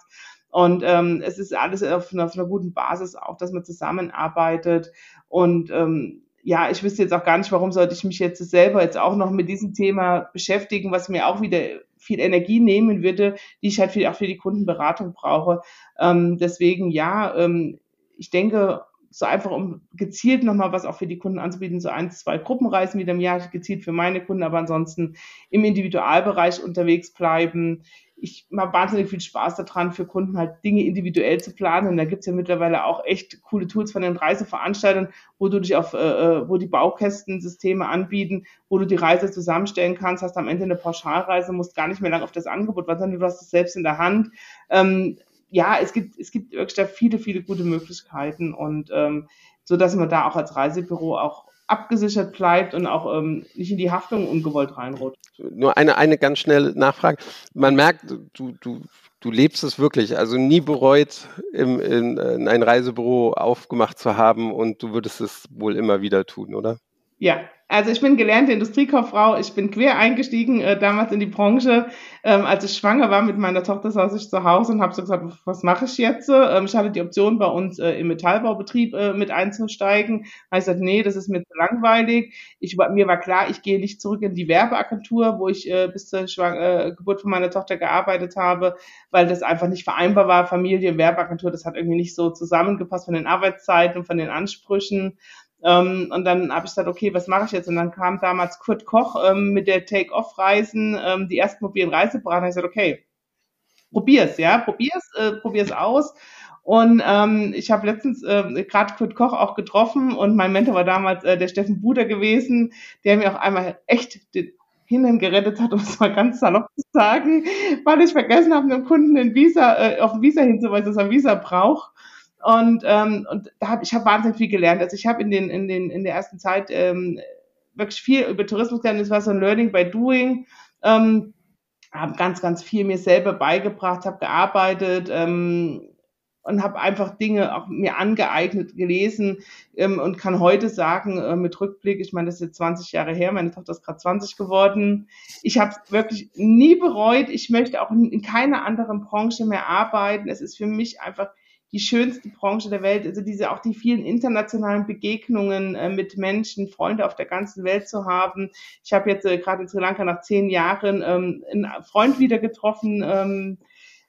Und ähm, es ist alles auf einer, auf einer guten Basis auch, dass man zusammenarbeitet. Und ähm, ja, ich wüsste jetzt auch gar nicht, warum sollte ich mich jetzt selber jetzt auch noch mit diesem Thema beschäftigen, was mir auch wieder viel Energie nehmen würde, die ich halt für, auch für die Kundenberatung brauche. Ähm, deswegen ja, ähm, ich denke, so einfach, um gezielt nochmal was auch für die Kunden anzubieten, so ein, zwei Gruppenreisen wieder im Jahr, gezielt für meine Kunden, aber ansonsten im Individualbereich unterwegs bleiben. Ich habe wahnsinnig viel Spaß daran, für Kunden halt Dinge individuell zu planen. Und da gibt's ja mittlerweile auch echt coole Tools von den Reiseveranstaltern, wo du dich auf, äh, wo die Baukästensysteme anbieten, wo du die Reise zusammenstellen kannst, hast am Ende eine Pauschalreise, musst gar nicht mehr lang auf das Angebot warten, sondern du hast es selbst in der Hand. Ähm, ja, es gibt, es gibt wirklich da viele, viele gute Möglichkeiten und ähm, so, dass man da auch als Reisebüro auch abgesichert bleibt und auch ähm, nicht in die Haftung ungewollt reinrutscht. Nur eine, eine ganz schnelle Nachfrage. Man merkt, du, du, du lebst es wirklich, also nie bereut, im, in, in ein Reisebüro aufgemacht zu haben und du würdest es wohl immer wieder tun, oder? Ja, also ich bin gelernte Industriekauffrau. Ich bin quer eingestiegen äh, damals in die Branche. Ähm, als ich schwanger war mit meiner Tochter, saß ich zu Hause und habe so gesagt, was mache ich jetzt? Ähm, ich hatte die Option, bei uns äh, im Metallbaubetrieb äh, mit einzusteigen. Da habe ich gesagt, nee, das ist mir zu langweilig. Ich, war- mir war klar, ich gehe nicht zurück in die Werbeagentur, wo ich äh, bis zur Schwang äh, Geburt von meiner Tochter gearbeitet habe, weil das einfach nicht vereinbar war. Familie, Werbeagentur, das hat irgendwie nicht so zusammengepasst von den Arbeitszeiten und von den Ansprüchen. Ähm, und dann habe ich gesagt, okay, was mache ich jetzt? Und dann kam damals Kurt Koch ähm, mit der Take-Off-Reisen, ähm, die ersten mobilen Reiseberater. Ich gesagt, okay, probier's, ja, probier's, äh, probier's aus. Und ähm, ich habe letztens äh, gerade Kurt Koch auch getroffen und mein Mentor war damals äh, der Steffen Buder gewesen, der mir auch einmal echt den Hintern gerettet hat, um es mal ganz salopp zu sagen, weil ich vergessen habe, einem Kunden den Visa, äh, auf ein Visa hinzuweisen, dass er ein Visa braucht. Und, ähm, und da hab, ich habe wahnsinnig viel gelernt. Also ich habe in den in den in der ersten Zeit ähm, wirklich viel über Tourismus gelernt. Das war so ein Learning by Doing. Ähm, habe ganz ganz viel mir selber beigebracht, habe gearbeitet ähm, und habe einfach Dinge auch mir angeeignet, gelesen ähm, und kann heute sagen äh, mit Rückblick, ich meine, das ist jetzt zwanzig Jahre her, meine Tochter ist gerade zwanzig geworden. Ich habe es wirklich nie bereut. Ich möchte auch in, in keiner anderen Branche mehr arbeiten. Es ist für mich einfach die schönste Branche der Welt, also diese auch die vielen internationalen Begegnungen äh, mit Menschen, Freunde auf der ganzen Welt zu haben. Ich habe jetzt äh, gerade in Sri Lanka nach zehn Jahren ähm, einen Freund wieder getroffen. Ähm,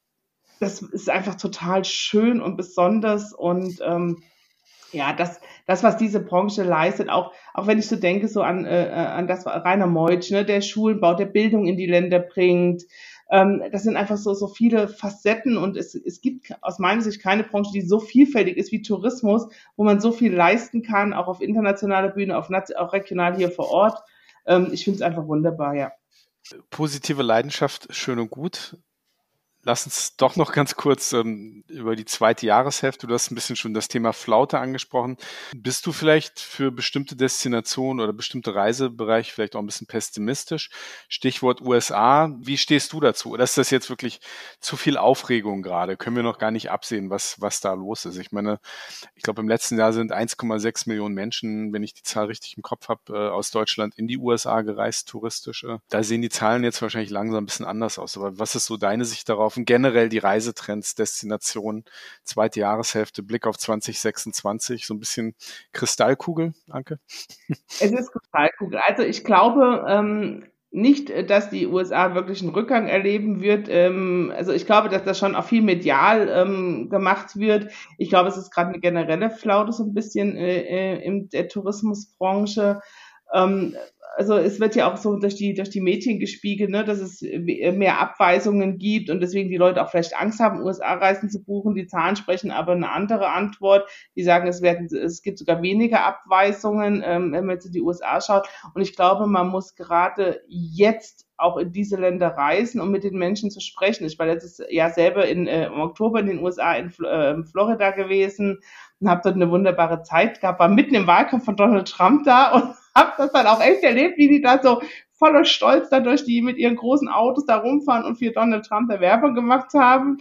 das ist einfach total schön und besonders und ähm, ja, das, das, was diese Branche leistet, auch, auch wenn ich so denke, so an, äh, an das Rainer Meutsch, ne, der Schulen baut, der Bildung in die Länder bringt. Ähm, das sind einfach so, so viele Facetten und es, es gibt aus meiner Sicht keine Branche, die so vielfältig ist wie Tourismus, wo man so viel leisten kann, auch auf internationaler Bühne, auf nat- auch regional hier vor Ort. Ähm, ich finde es einfach wunderbar, ja. Positive Leidenschaft, schön und gut. Lass uns doch noch ganz kurz ähm, über die zweite Jahreshälfte, du hast ein bisschen schon das Thema Flaute angesprochen. Bist du vielleicht für bestimmte Destinationen oder bestimmte Reisebereiche vielleicht auch ein bisschen pessimistisch? Stichwort U S A, wie stehst du dazu? Oder ist das jetzt wirklich zu viel Aufregung gerade? Können wir noch gar nicht absehen, was, was da los ist? Ich meine, ich glaube, im letzten Jahr sind eins Komma sechs Millionen Menschen, wenn ich die Zahl richtig im Kopf habe, äh, aus Deutschland in die U S A gereist, touristisch. Äh. Da sehen die Zahlen jetzt wahrscheinlich langsam ein bisschen anders aus. Aber was ist so deine Sicht darauf? Und generell die Reisetrends, Destinationen, zweite Jahreshälfte, Blick auf zwanzig sechsundzwanzig, so ein bisschen Kristallkugel, Anke? Es ist Kristallkugel. Also ich glaube ähm, nicht, dass die U S A wirklich einen Rückgang erleben wird. Ähm, also ich glaube, dass das schon auch viel medial ähm, gemacht wird. Ich glaube, es ist gerade eine generelle Flaute so ein bisschen äh, in der Tourismusbranche. Ähm, also es wird ja auch so durch die durch die Medien gespiegelt, ne, dass es mehr Abweisungen gibt und deswegen die Leute auch vielleicht Angst haben, U S A-Reisen zu buchen. Die Zahlen sprechen aber eine andere Antwort. Die sagen, es werden es gibt sogar weniger Abweisungen, ähm, wenn man jetzt in die U S A schaut. Und ich glaube, man muss gerade jetzt auch in diese Länder reisen, um mit den Menschen zu sprechen. Ich war letztes Jahr selber in, äh, im Oktober in den U S A in äh, Florida gewesen und habe dort eine wunderbare Zeit gehabt, war mitten im Wahlkampf von Donald Trump da und habe das dann auch echt erlebt, wie die da so voller Stolz da durch die mit ihren großen Autos da rumfahren und für Donald Trump da Werbung gemacht haben.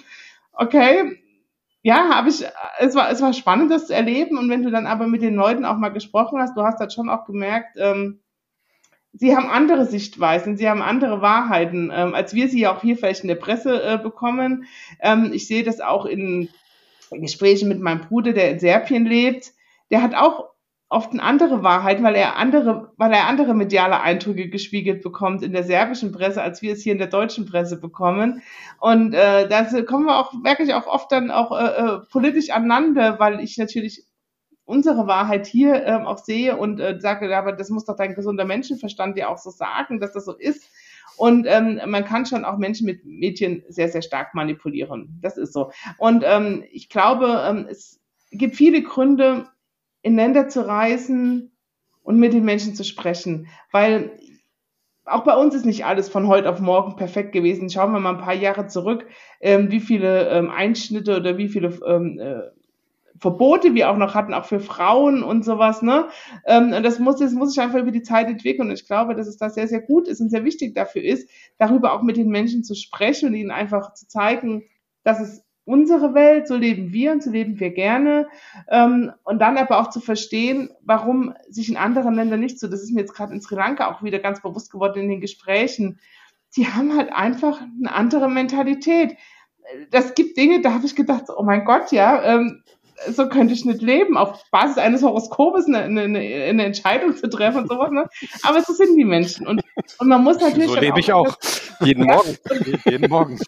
Okay, ja, habe ich, es war, es war spannend, das zu erleben. Und wenn du dann aber mit den Leuten auch mal gesprochen hast, du hast das schon auch gemerkt, ähm, sie haben andere Sichtweisen, sie haben andere Wahrheiten, ähm, als wir sie auch hier vielleicht in der Presse äh, bekommen. Ähm, ich sehe das auch in Gesprächen mit meinem Bruder, der in Serbien lebt. Der hat auch oft eine andere Wahrheit, weil er andere, weil er andere mediale Eindrücke gespiegelt bekommt in der serbischen Presse, als wir es hier in der deutschen Presse bekommen. Und äh, da kommen wir auch wirklich auch oft dann auch äh, äh, politisch aneinander, weil ich natürlich unsere Wahrheit hier ähm, auch sehe und äh, sage, aber das muss doch dein gesunder Menschenverstand dir auch so sagen, dass das so ist. Und ähm, man kann schon auch Menschen mit Medien sehr, sehr stark manipulieren. Das ist so. Und ähm, ich glaube, ähm, es gibt viele Gründe, in Länder zu reisen und mit den Menschen zu sprechen, weil auch bei uns ist nicht alles von heute auf morgen perfekt gewesen. Schauen wir mal ein paar Jahre zurück, ähm, wie viele ähm, Einschnitte oder wie viele ähm, äh, Verbote wir auch noch hatten, auch für Frauen und sowas, ne? Ähm, und das muss, das muss sich einfach über die Zeit entwickeln. Und ich glaube, dass es da sehr, sehr gut ist und sehr wichtig dafür ist, darüber auch mit den Menschen zu sprechen und ihnen einfach zu zeigen, dass es unsere Welt, so leben wir und so leben wir gerne. Ähm, und dann aber auch zu verstehen, warum sich in anderen Ländern nicht so, das ist mir jetzt gerade in Sri Lanka auch wieder ganz bewusst geworden in den Gesprächen, die haben halt einfach eine andere Mentalität. Das gibt Dinge, da habe ich gedacht, oh mein Gott, ja, ähm, so könnte ich nicht leben, auf Basis eines Horoskopes eine, eine, eine Entscheidung zu treffen und sowas, ne? Aber so sind die Menschen. Und, und man muss natürlich. So lebe ich auch. Jeden Morgen. Jeden Morgen.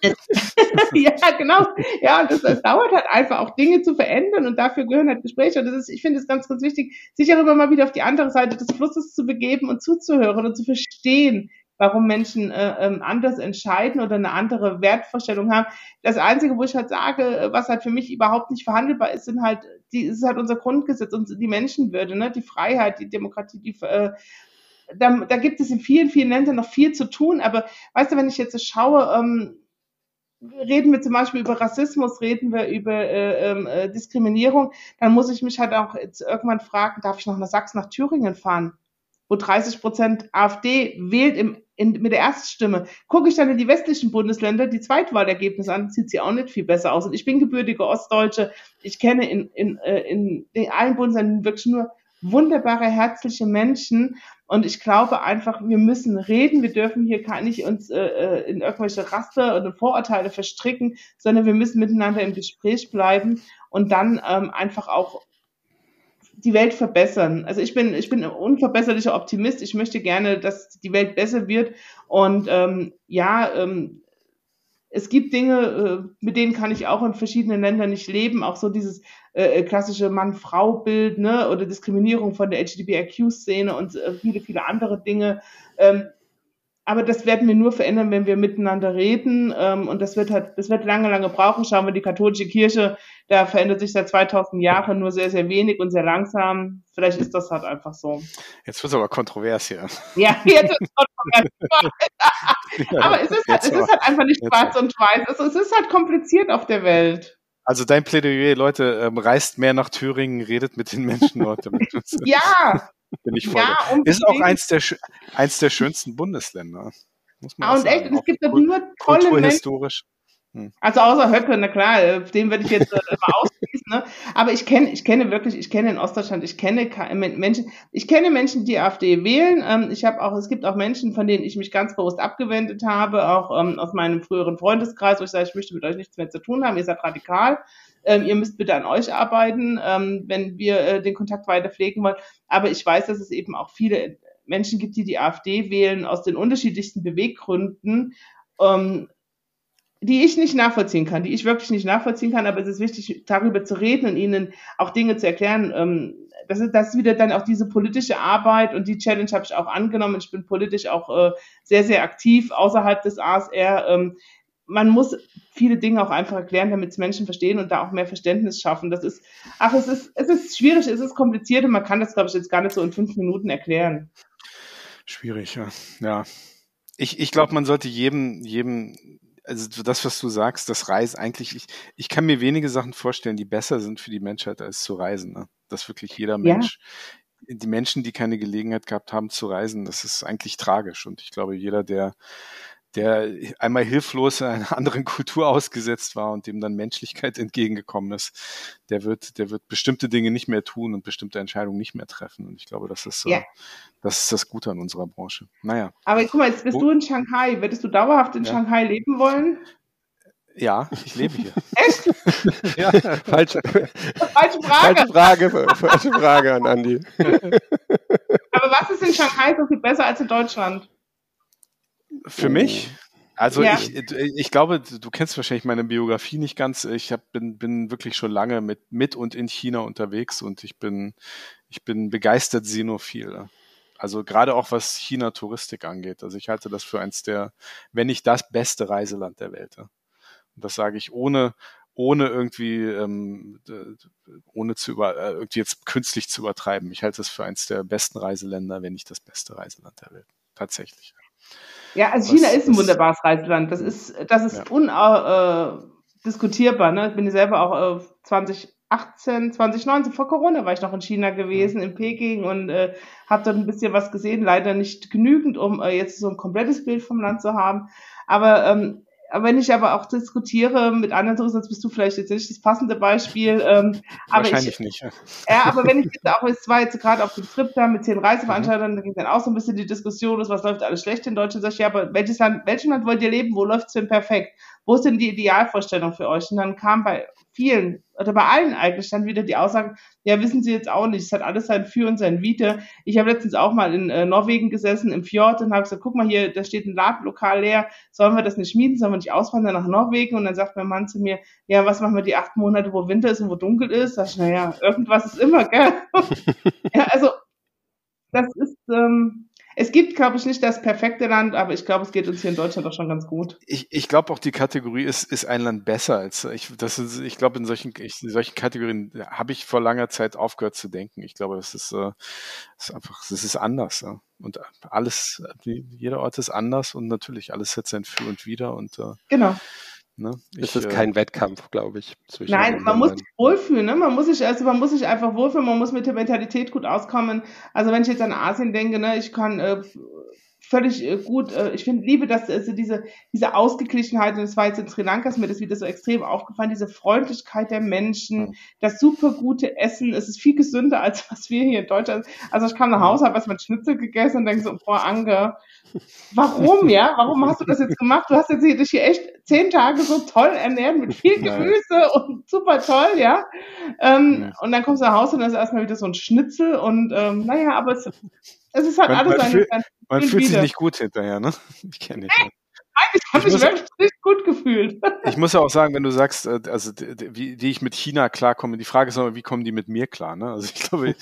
Ja, genau. Ja, und das, das dauert halt einfach auch Dinge zu verändern und dafür gehören halt Gespräche. Und das ist, ich finde es ganz, ganz wichtig, sich auch immer mal wieder auf die andere Seite des Flusses zu begeben und zuzuhören und zu verstehen, warum Menschen äh, ähm, anders entscheiden oder eine andere Wertvorstellung haben. Das Einzige, wo ich halt sage, was halt für mich überhaupt nicht verhandelbar ist, sind halt, die, ist halt unser Grundgesetz und die Menschenwürde, ne, die Freiheit, die Demokratie, die äh, da, da gibt es in vielen, vielen Ländern noch viel zu tun. Aber weißt du, wenn ich jetzt so schaue, ähm, reden wir zum Beispiel über Rassismus, reden wir über äh, äh, Diskriminierung, dann muss ich mich halt auch jetzt irgendwann fragen, darf ich noch nach Sachsen, nach Thüringen fahren, wo dreißig Prozent AfD wählt im, in, mit der Erststimme. Gucke ich dann in die westlichen Bundesländer die Zweitwahlergebnisse an, sieht sie auch nicht viel besser aus. Und ich bin gebürtige Ostdeutsche, ich kenne in, in, in, in allen Bundesländern wirklich nur wunderbare, herzliche Menschen. Und ich glaube einfach, wir müssen reden, wir dürfen hier gar nicht uns äh, in irgendwelche Raster oder Vorurteile verstricken, sondern wir müssen miteinander im Gespräch bleiben und dann ähm, einfach auch die Welt verbessern. Also ich bin, ich bin ein unverbesserlicher Optimist. Ich möchte gerne, dass die Welt besser wird. Und ähm, ja, ähm, es gibt Dinge, äh, mit denen kann ich auch in verschiedenen Ländern nicht leben. Auch so dieses äh, klassische Mann-Frau-Bild, ne, oder Diskriminierung von der L G B T I Q-Szene und äh, viele, viele andere Dinge. Ähm, aber das werden wir nur verändern, wenn wir miteinander reden. Ähm, und das wird halt, das wird lange, lange brauchen. Schauen wir die katholische Kirche, da verändert sich seit zweitausend Jahren nur sehr, sehr wenig und sehr langsam. Vielleicht ist das halt einfach so. Jetzt wird es aber kontrovers hier. Ja, jetzt ist es kontrovers. Aber es ist halt, es ist halt einfach nicht schwarz und weiß. Also es ist halt kompliziert auf der Welt. Also dein Plädoyer, Leute, ähm, reist mehr nach Thüringen, redet mit den Menschen dort. Ja. Bin ich voll. Ja, ist auch eins der, eins der schönsten Bundesländer. Muss man ah, auch und echt, sagen. es gibt Auch dort nur tolle Menschen. kulturhistorisch. Hm. Also außer Höcke, na klar, den würde ich jetzt äh, immer ausschließen, ne? Aber ich kenne, ich kenne wirklich, ich kenne in Ostdeutschland, ich kenne ke- Menschen, ich kenne Menschen, die AfD wählen. Ähm, ich habe auch, es gibt auch Menschen, von denen ich mich ganz bewusst abgewendet habe, auch ähm, aus meinem früheren Freundeskreis, wo ich sage, ich möchte mit euch nichts mehr zu tun haben, ihr seid radikal. Ähm, ihr müsst bitte an euch arbeiten, ähm, wenn wir äh, den Kontakt weiter pflegen wollen. Aber ich weiß, dass es eben auch viele Menschen gibt, die die AfD wählen, aus den unterschiedlichsten Beweggründen, ähm, die ich nicht nachvollziehen kann, die ich wirklich nicht nachvollziehen kann, aber es ist wichtig, darüber zu reden und ihnen auch Dinge zu erklären. Ähm, das ist, das ist wieder dann auch diese politische Arbeit und die Challenge habe ich auch angenommen. Ich bin politisch auch äh, sehr, sehr aktiv außerhalb des A S R. Ähm, man muss viele Dinge auch einfach erklären, damit es Menschen verstehen und da auch mehr Verständnis schaffen. Das ist, ach, es ist, es ist schwierig, es ist kompliziert und man kann das, glaube ich, jetzt gar nicht so in fünf Minuten erklären. Schwierig, ja. Ja. Ich, ich glaube, man sollte jedem, jedem, also das, was du sagst, das Reisen eigentlich, ich, ich kann mir wenige Sachen vorstellen, die besser sind für die Menschheit, als zu reisen. Ne? Dass wirklich jeder Mensch, ja. Die Menschen, die keine Gelegenheit gehabt haben zu reisen, das ist eigentlich tragisch. Und ich glaube, jeder, der der einmal hilflos in einer anderen Kultur ausgesetzt war und dem dann Menschlichkeit entgegengekommen ist, der wird, der wird bestimmte Dinge nicht mehr tun und bestimmte Entscheidungen nicht mehr treffen. Und ich glaube, das ist, Ja. äh, das ist das Gute an unserer Branche. Naja, Aber guck mal, jetzt bist Wo- du in Shanghai. Würdest du dauerhaft in Ja. Shanghai leben wollen? ja, ich lebe hier. Echt? Ja, Falsche, Falsche Frage. falsche Frage, falsche Frage an Andi. Aber was ist in Shanghai so viel besser als in Deutschland? für mich. Also Ja. ich, ich glaube, du kennst wahrscheinlich meine Biografie nicht ganz. Ich hab, bin, bin wirklich schon lange mit, mit und in China unterwegs und ich bin, ich bin begeistert Sinophil. Also gerade auch was China-Touristik angeht. Also ich halte das für eins der, wenn nicht das beste Reiseland der Welt. Und das sage ich ohne, ohne irgendwie, ähm, ohne zu über, äh, irgendwie jetzt künstlich zu übertreiben. Ich halte es für eins der besten Reiseländer, wenn nicht das beste Reiseland der Welt. Tatsächlich. Ja, also Was- China ist ein was- wunderbares Reiseland. Das ist, das ist Ja. undiskutierbar. Ne? Ich bin ja selber auch äh, zwanzig achtzehn, zwanzig neunzehn, vor Corona war ich noch in China gewesen, in Peking und äh, habe dort ein bisschen was gesehen. Leider nicht genügend, um äh, jetzt so ein komplettes Bild vom Land zu haben. Aber ähm, aber wenn ich aber auch diskutiere mit anderen Touristen, bist du vielleicht jetzt nicht das passende Beispiel. Ähm, aber ich, Wahrscheinlich nicht. Ja. ja, aber wenn ich jetzt auch, es war jetzt gerade auf dem Trip da mit zehn Reiseveranstaltern, da ging dann auch so ein bisschen die Diskussion los, was läuft alles schlecht in Deutschland. Sag ich, ja, aber welches Land, welchem Land wollt ihr leben? Wo läuft's denn perfekt? Wo ist denn die Idealvorstellung für euch? Und dann kam bei vielen, oder bei allen eigentlich dann wieder die Aussage, ja, wissen Sie jetzt auch nicht, es hat alles sein Für und sein Wider. Ich habe letztens auch mal in äh, Norwegen gesessen, im Fjord, und habe gesagt, guck mal hier, da steht ein Ladenlokal leer, sollen wir das nicht mieten, sollen wir nicht auswandern nach Norwegen? Und dann sagt mein Mann zu mir, ja, was machen wir die acht Monate, wo Winter ist und wo dunkel ist? Sag ich, naja, irgendwas ist immer, gell? Ja, also, das ist, ähm, es gibt, glaube ich, nicht das perfekte Land, aber ich glaube, es geht uns hier in Deutschland auch schon ganz gut. Ich, ich glaube auch, die Kategorie ist, ist ein Land besser als ich. Das ist, ich glaube, in solchen, ich, in solchen Kategorien habe ich vor langer Zeit aufgehört zu denken. Ich glaube, das ist, äh, ist einfach, das ist anders. Ja. Und alles, jeder Ort ist anders und natürlich alles hat sein Für und Wider und äh, Genau. ne, Es ich, ist äh, kein Wettkampf, glaube ich. Zwischen Nein, den man muss Ländern. sich wohlfühlen, ne? Man muss sich, also man muss sich einfach wohlfühlen, man muss mit der Mentalität gut auskommen. Also wenn ich jetzt an Asien denke, ne, ich kann äh, völlig äh, gut, äh, ich finde, liebe das, also diese, diese Ausgeglichenheit, und das war jetzt in Sri Lanka, ist mir das wieder so extrem aufgefallen, diese Freundlichkeit der Menschen, das super gute Essen, es ist viel gesünder, als was wir hier in Deutschland, also ich kam nach Hause, habe erstmal Schnitzel gegessen und denke so, boah, Ange, warum, ja, warum hast du das jetzt gemacht? Du hast jetzt hier, dich hier echt zehn Tage so toll ernährt mit viel Nein. Gemüse und super toll, ja, ähm, Ja. und dann kommst du nach Hause und dann ist erstmal wieder so ein Schnitzel und, ähm, naja, aber es, es ist halt Man- alles man seine, fühlt- seine man und fühlt sich wieder. nicht gut hinterher, ne? Ich kenne dich. Ich habe Ich mich muss- wirklich nicht gut gefühlt. Ich muss ja auch sagen, wenn du sagst, äh, also d- d- wie, wie ich mit China klarkomme, die Frage ist aber, wie kommen die mit mir klar? Ne? Also ich glaube,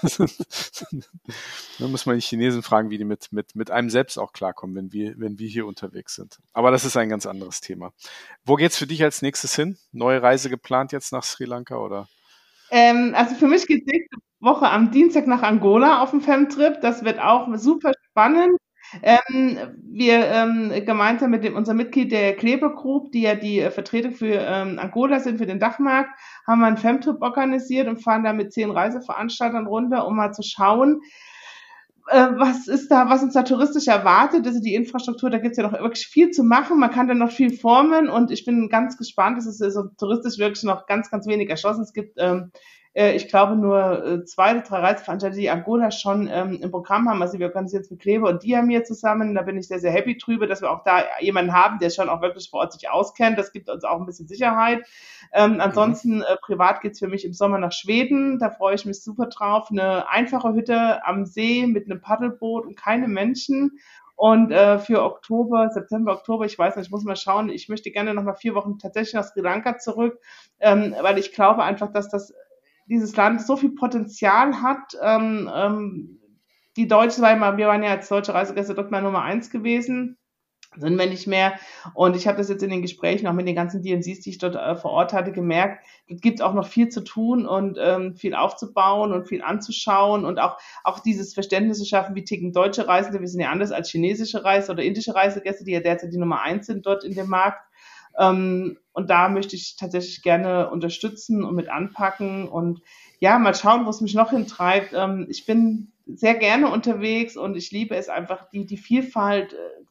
da muss man die Chinesen fragen, wie die mit, mit, mit einem selbst auch klarkommen, wenn wir, wenn wir hier unterwegs sind. Aber das ist ein ganz anderes Thema. Wo geht's für dich als nächstes hin? Neue Reise geplant jetzt nach Sri Lanka oder? Ähm, also für mich geht nächste Woche am Dienstag nach Angola auf dem Femtrip. Das wird auch super spannend. Ähm, wir ähm, gemeinsam mit dem, unserem Mitglied der Kleber Group, die ja die äh, Vertretung für ähm, Angola sind, für den Dachmarkt, haben wir einen Femtrip organisiert und fahren da mit zehn Reiseveranstaltern runter, um mal zu schauen, äh, was ist da, was uns da touristisch erwartet. Also die Infrastruktur, da gibt's ja noch wirklich viel zu machen. Man kann da noch viel formen und ich bin ganz gespannt. Es ist so touristisch wirklich noch ganz, ganz wenig erschlossen. Es gibt, ähm, äh, ich glaube, nur äh, zwei oder drei Reiseveranstalter, die Angola schon ähm, im Programm haben. Also wir organisieren es mit Kleber und Diamir zusammen. Da bin ich sehr, sehr happy drüber, dass wir auch da jemanden haben, der schon auch wirklich vor Ort sich auskennt. Das gibt uns auch ein bisschen Sicherheit. Ähm, ansonsten, äh, privat geht's für mich im Sommer nach Schweden. Da freue ich mich super drauf. Eine einfache Hütte am See mit einem Paddelboot und keine Menschen. Und äh, für Oktober, September, Oktober, ich weiß nicht, ich muss mal schauen. Ich möchte gerne noch mal vier Wochen tatsächlich nach Sri Lanka zurück, ähm, weil ich glaube einfach, dass das dieses Land so viel Potenzial hat. Ähm, ähm, die Deutschen, weil wir waren ja als deutsche Reisegäste dort mal Nummer eins gewesen, sind wir nicht mehr. Und ich habe das jetzt in den Gesprächen auch mit den ganzen D and Cs, die ich dort äh, vor Ort hatte, gemerkt, dort gibt es auch noch viel zu tun und ähm, viel aufzubauen und viel anzuschauen und auch, auch dieses Verständnis zu schaffen, wie ticken deutsche Reisende. Wir sind ja anders als chinesische Reise oder indische Reisegäste, die ja derzeit die Nummer eins sind dort in dem Markt. Ähm, und da möchte ich tatsächlich gerne unterstützen und mit anpacken und ja, mal schauen, wo es mich noch hintreibt. Ähm, ich bin sehr gerne unterwegs und ich liebe es einfach, die, die Vielfalt äh,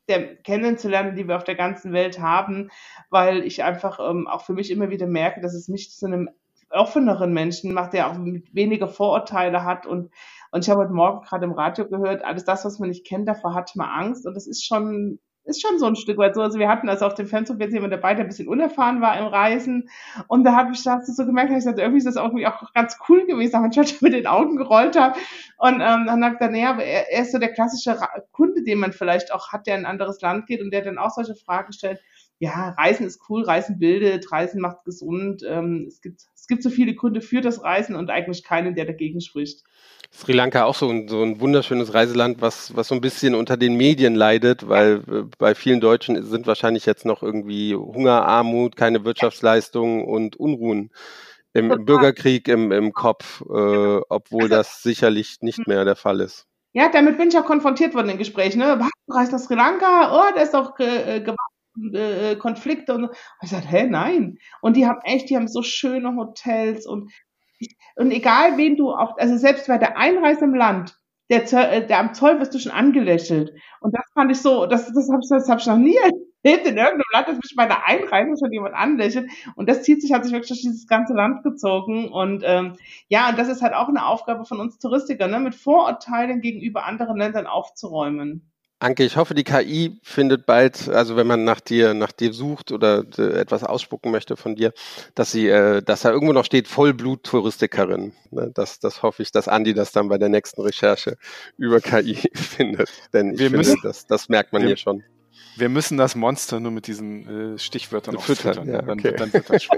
der kennenzulernen, die wir auf der ganzen Welt haben, weil ich einfach ähm, auch für mich immer wieder merke, dass es mich zu einem offeneren Menschen macht, der auch weniger Vorurteile hat. Und, und ich habe heute Morgen gerade im Radio gehört, alles das, was man nicht kennt, davor hat man Angst. Und das ist schon, ist schon so ein Stück weit so. Also wir hatten also auf dem Fernzug jetzt jemand dabei, der ein bisschen unerfahren war im Reisen. Und da habe ich das so gemerkt, dass ich dachte, irgendwie ist das irgendwie auch ganz cool gewesen, auch wenn ich schon mit den Augen gerollt habe. Und ähm, dann habe ich gedacht, naja, aber er, er ist so der klassische Ra- Kunde, den man vielleicht auch hat, der in ein anderes Land geht und der dann auch solche Fragen stellt. Ja, Reisen ist cool, Reisen bildet, Reisen macht gesund. Ähm, es gibt, es gibt so viele Gründe für das Reisen und eigentlich keinen, der dagegen spricht. Sri Lanka auch so ein, so ein wunderschönes Reiseland, was, was so ein bisschen unter den Medien leidet, weil äh, bei vielen Deutschen sind wahrscheinlich jetzt noch irgendwie Hunger, Armut, keine Wirtschaftsleistung und Unruhen im, im Bürgerkrieg im, im Kopf, äh, obwohl das sicherlich nicht mehr der Fall ist. Ja, damit bin ich auch konfrontiert worden in Gesprächen. Ne? Was, du reist nach Sri Lanka? Oh, da ist doch äh, Gewalt, äh, Konflikte. Und so. Und ich sage, hä, nein. Und die haben echt, die haben so schöne Hotels und ich, und egal wen du auf, also selbst bei der Einreise im Land, der, Zoll- äh, der am Zoll wirst du schon angelächelt. Und das fand ich so, das, das habe ich, das hab ich noch nie erlebt in irgendeinem Land, dass mich bei der Einreise schon jemand anlächelt. Und das zieht sich, hat sich wirklich durch dieses ganze Land gezogen. Und ähm, ja, und das ist halt auch eine Aufgabe von uns Touristikern, ne, mit Vorurteilen gegenüber anderen Ländern aufzuräumen. Anke, ich hoffe, die K I findet bald, also wenn man nach dir, nach dir sucht oder äh, etwas ausspucken möchte von dir, dass sie, äh, dass da irgendwo noch steht, Vollblut-Touristikerin. Ne? Das, das hoffe ich, dass Andi das dann bei der nächsten Recherche über K I findet. Denn ich Wir finde, müssen- das, das merkt man wir- hier schon. Wir müssen das Monster nur mit diesen äh, Stichwörtern auch Füttern, füttern. ja, dann, okay. dann wird das schon.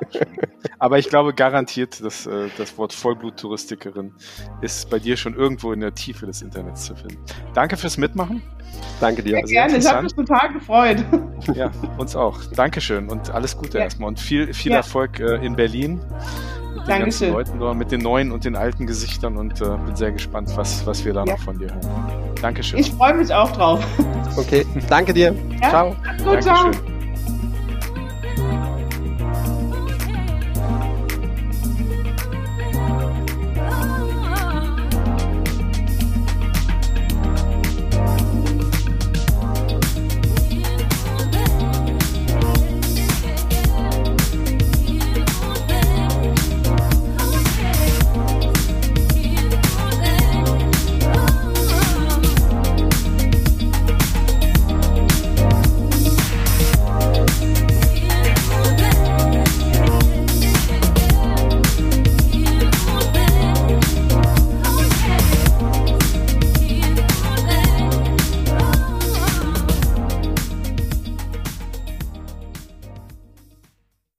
Aber ich glaube garantiert, dass äh, das Wort Vollblut-Touristikerin ist bei dir schon irgendwo in der Tiefe des Internets zu finden. Danke fürs Mitmachen. Danke dir. Sehr gerne, ich habe mich total gefreut. Ja, uns auch. Dankeschön und alles Gute Ja. erstmal und viel, viel Ja. Erfolg äh, in Berlin. Mit den ganzen Dankeschön. Leuten dort, mit den neuen und den alten Gesichtern und äh, bin sehr gespannt, was, was wir da Ja. noch von dir hören. Dankeschön. Ich freue mich auch drauf. Okay, danke dir. Ja? Ciao. Gut, ciao. Dankeschön.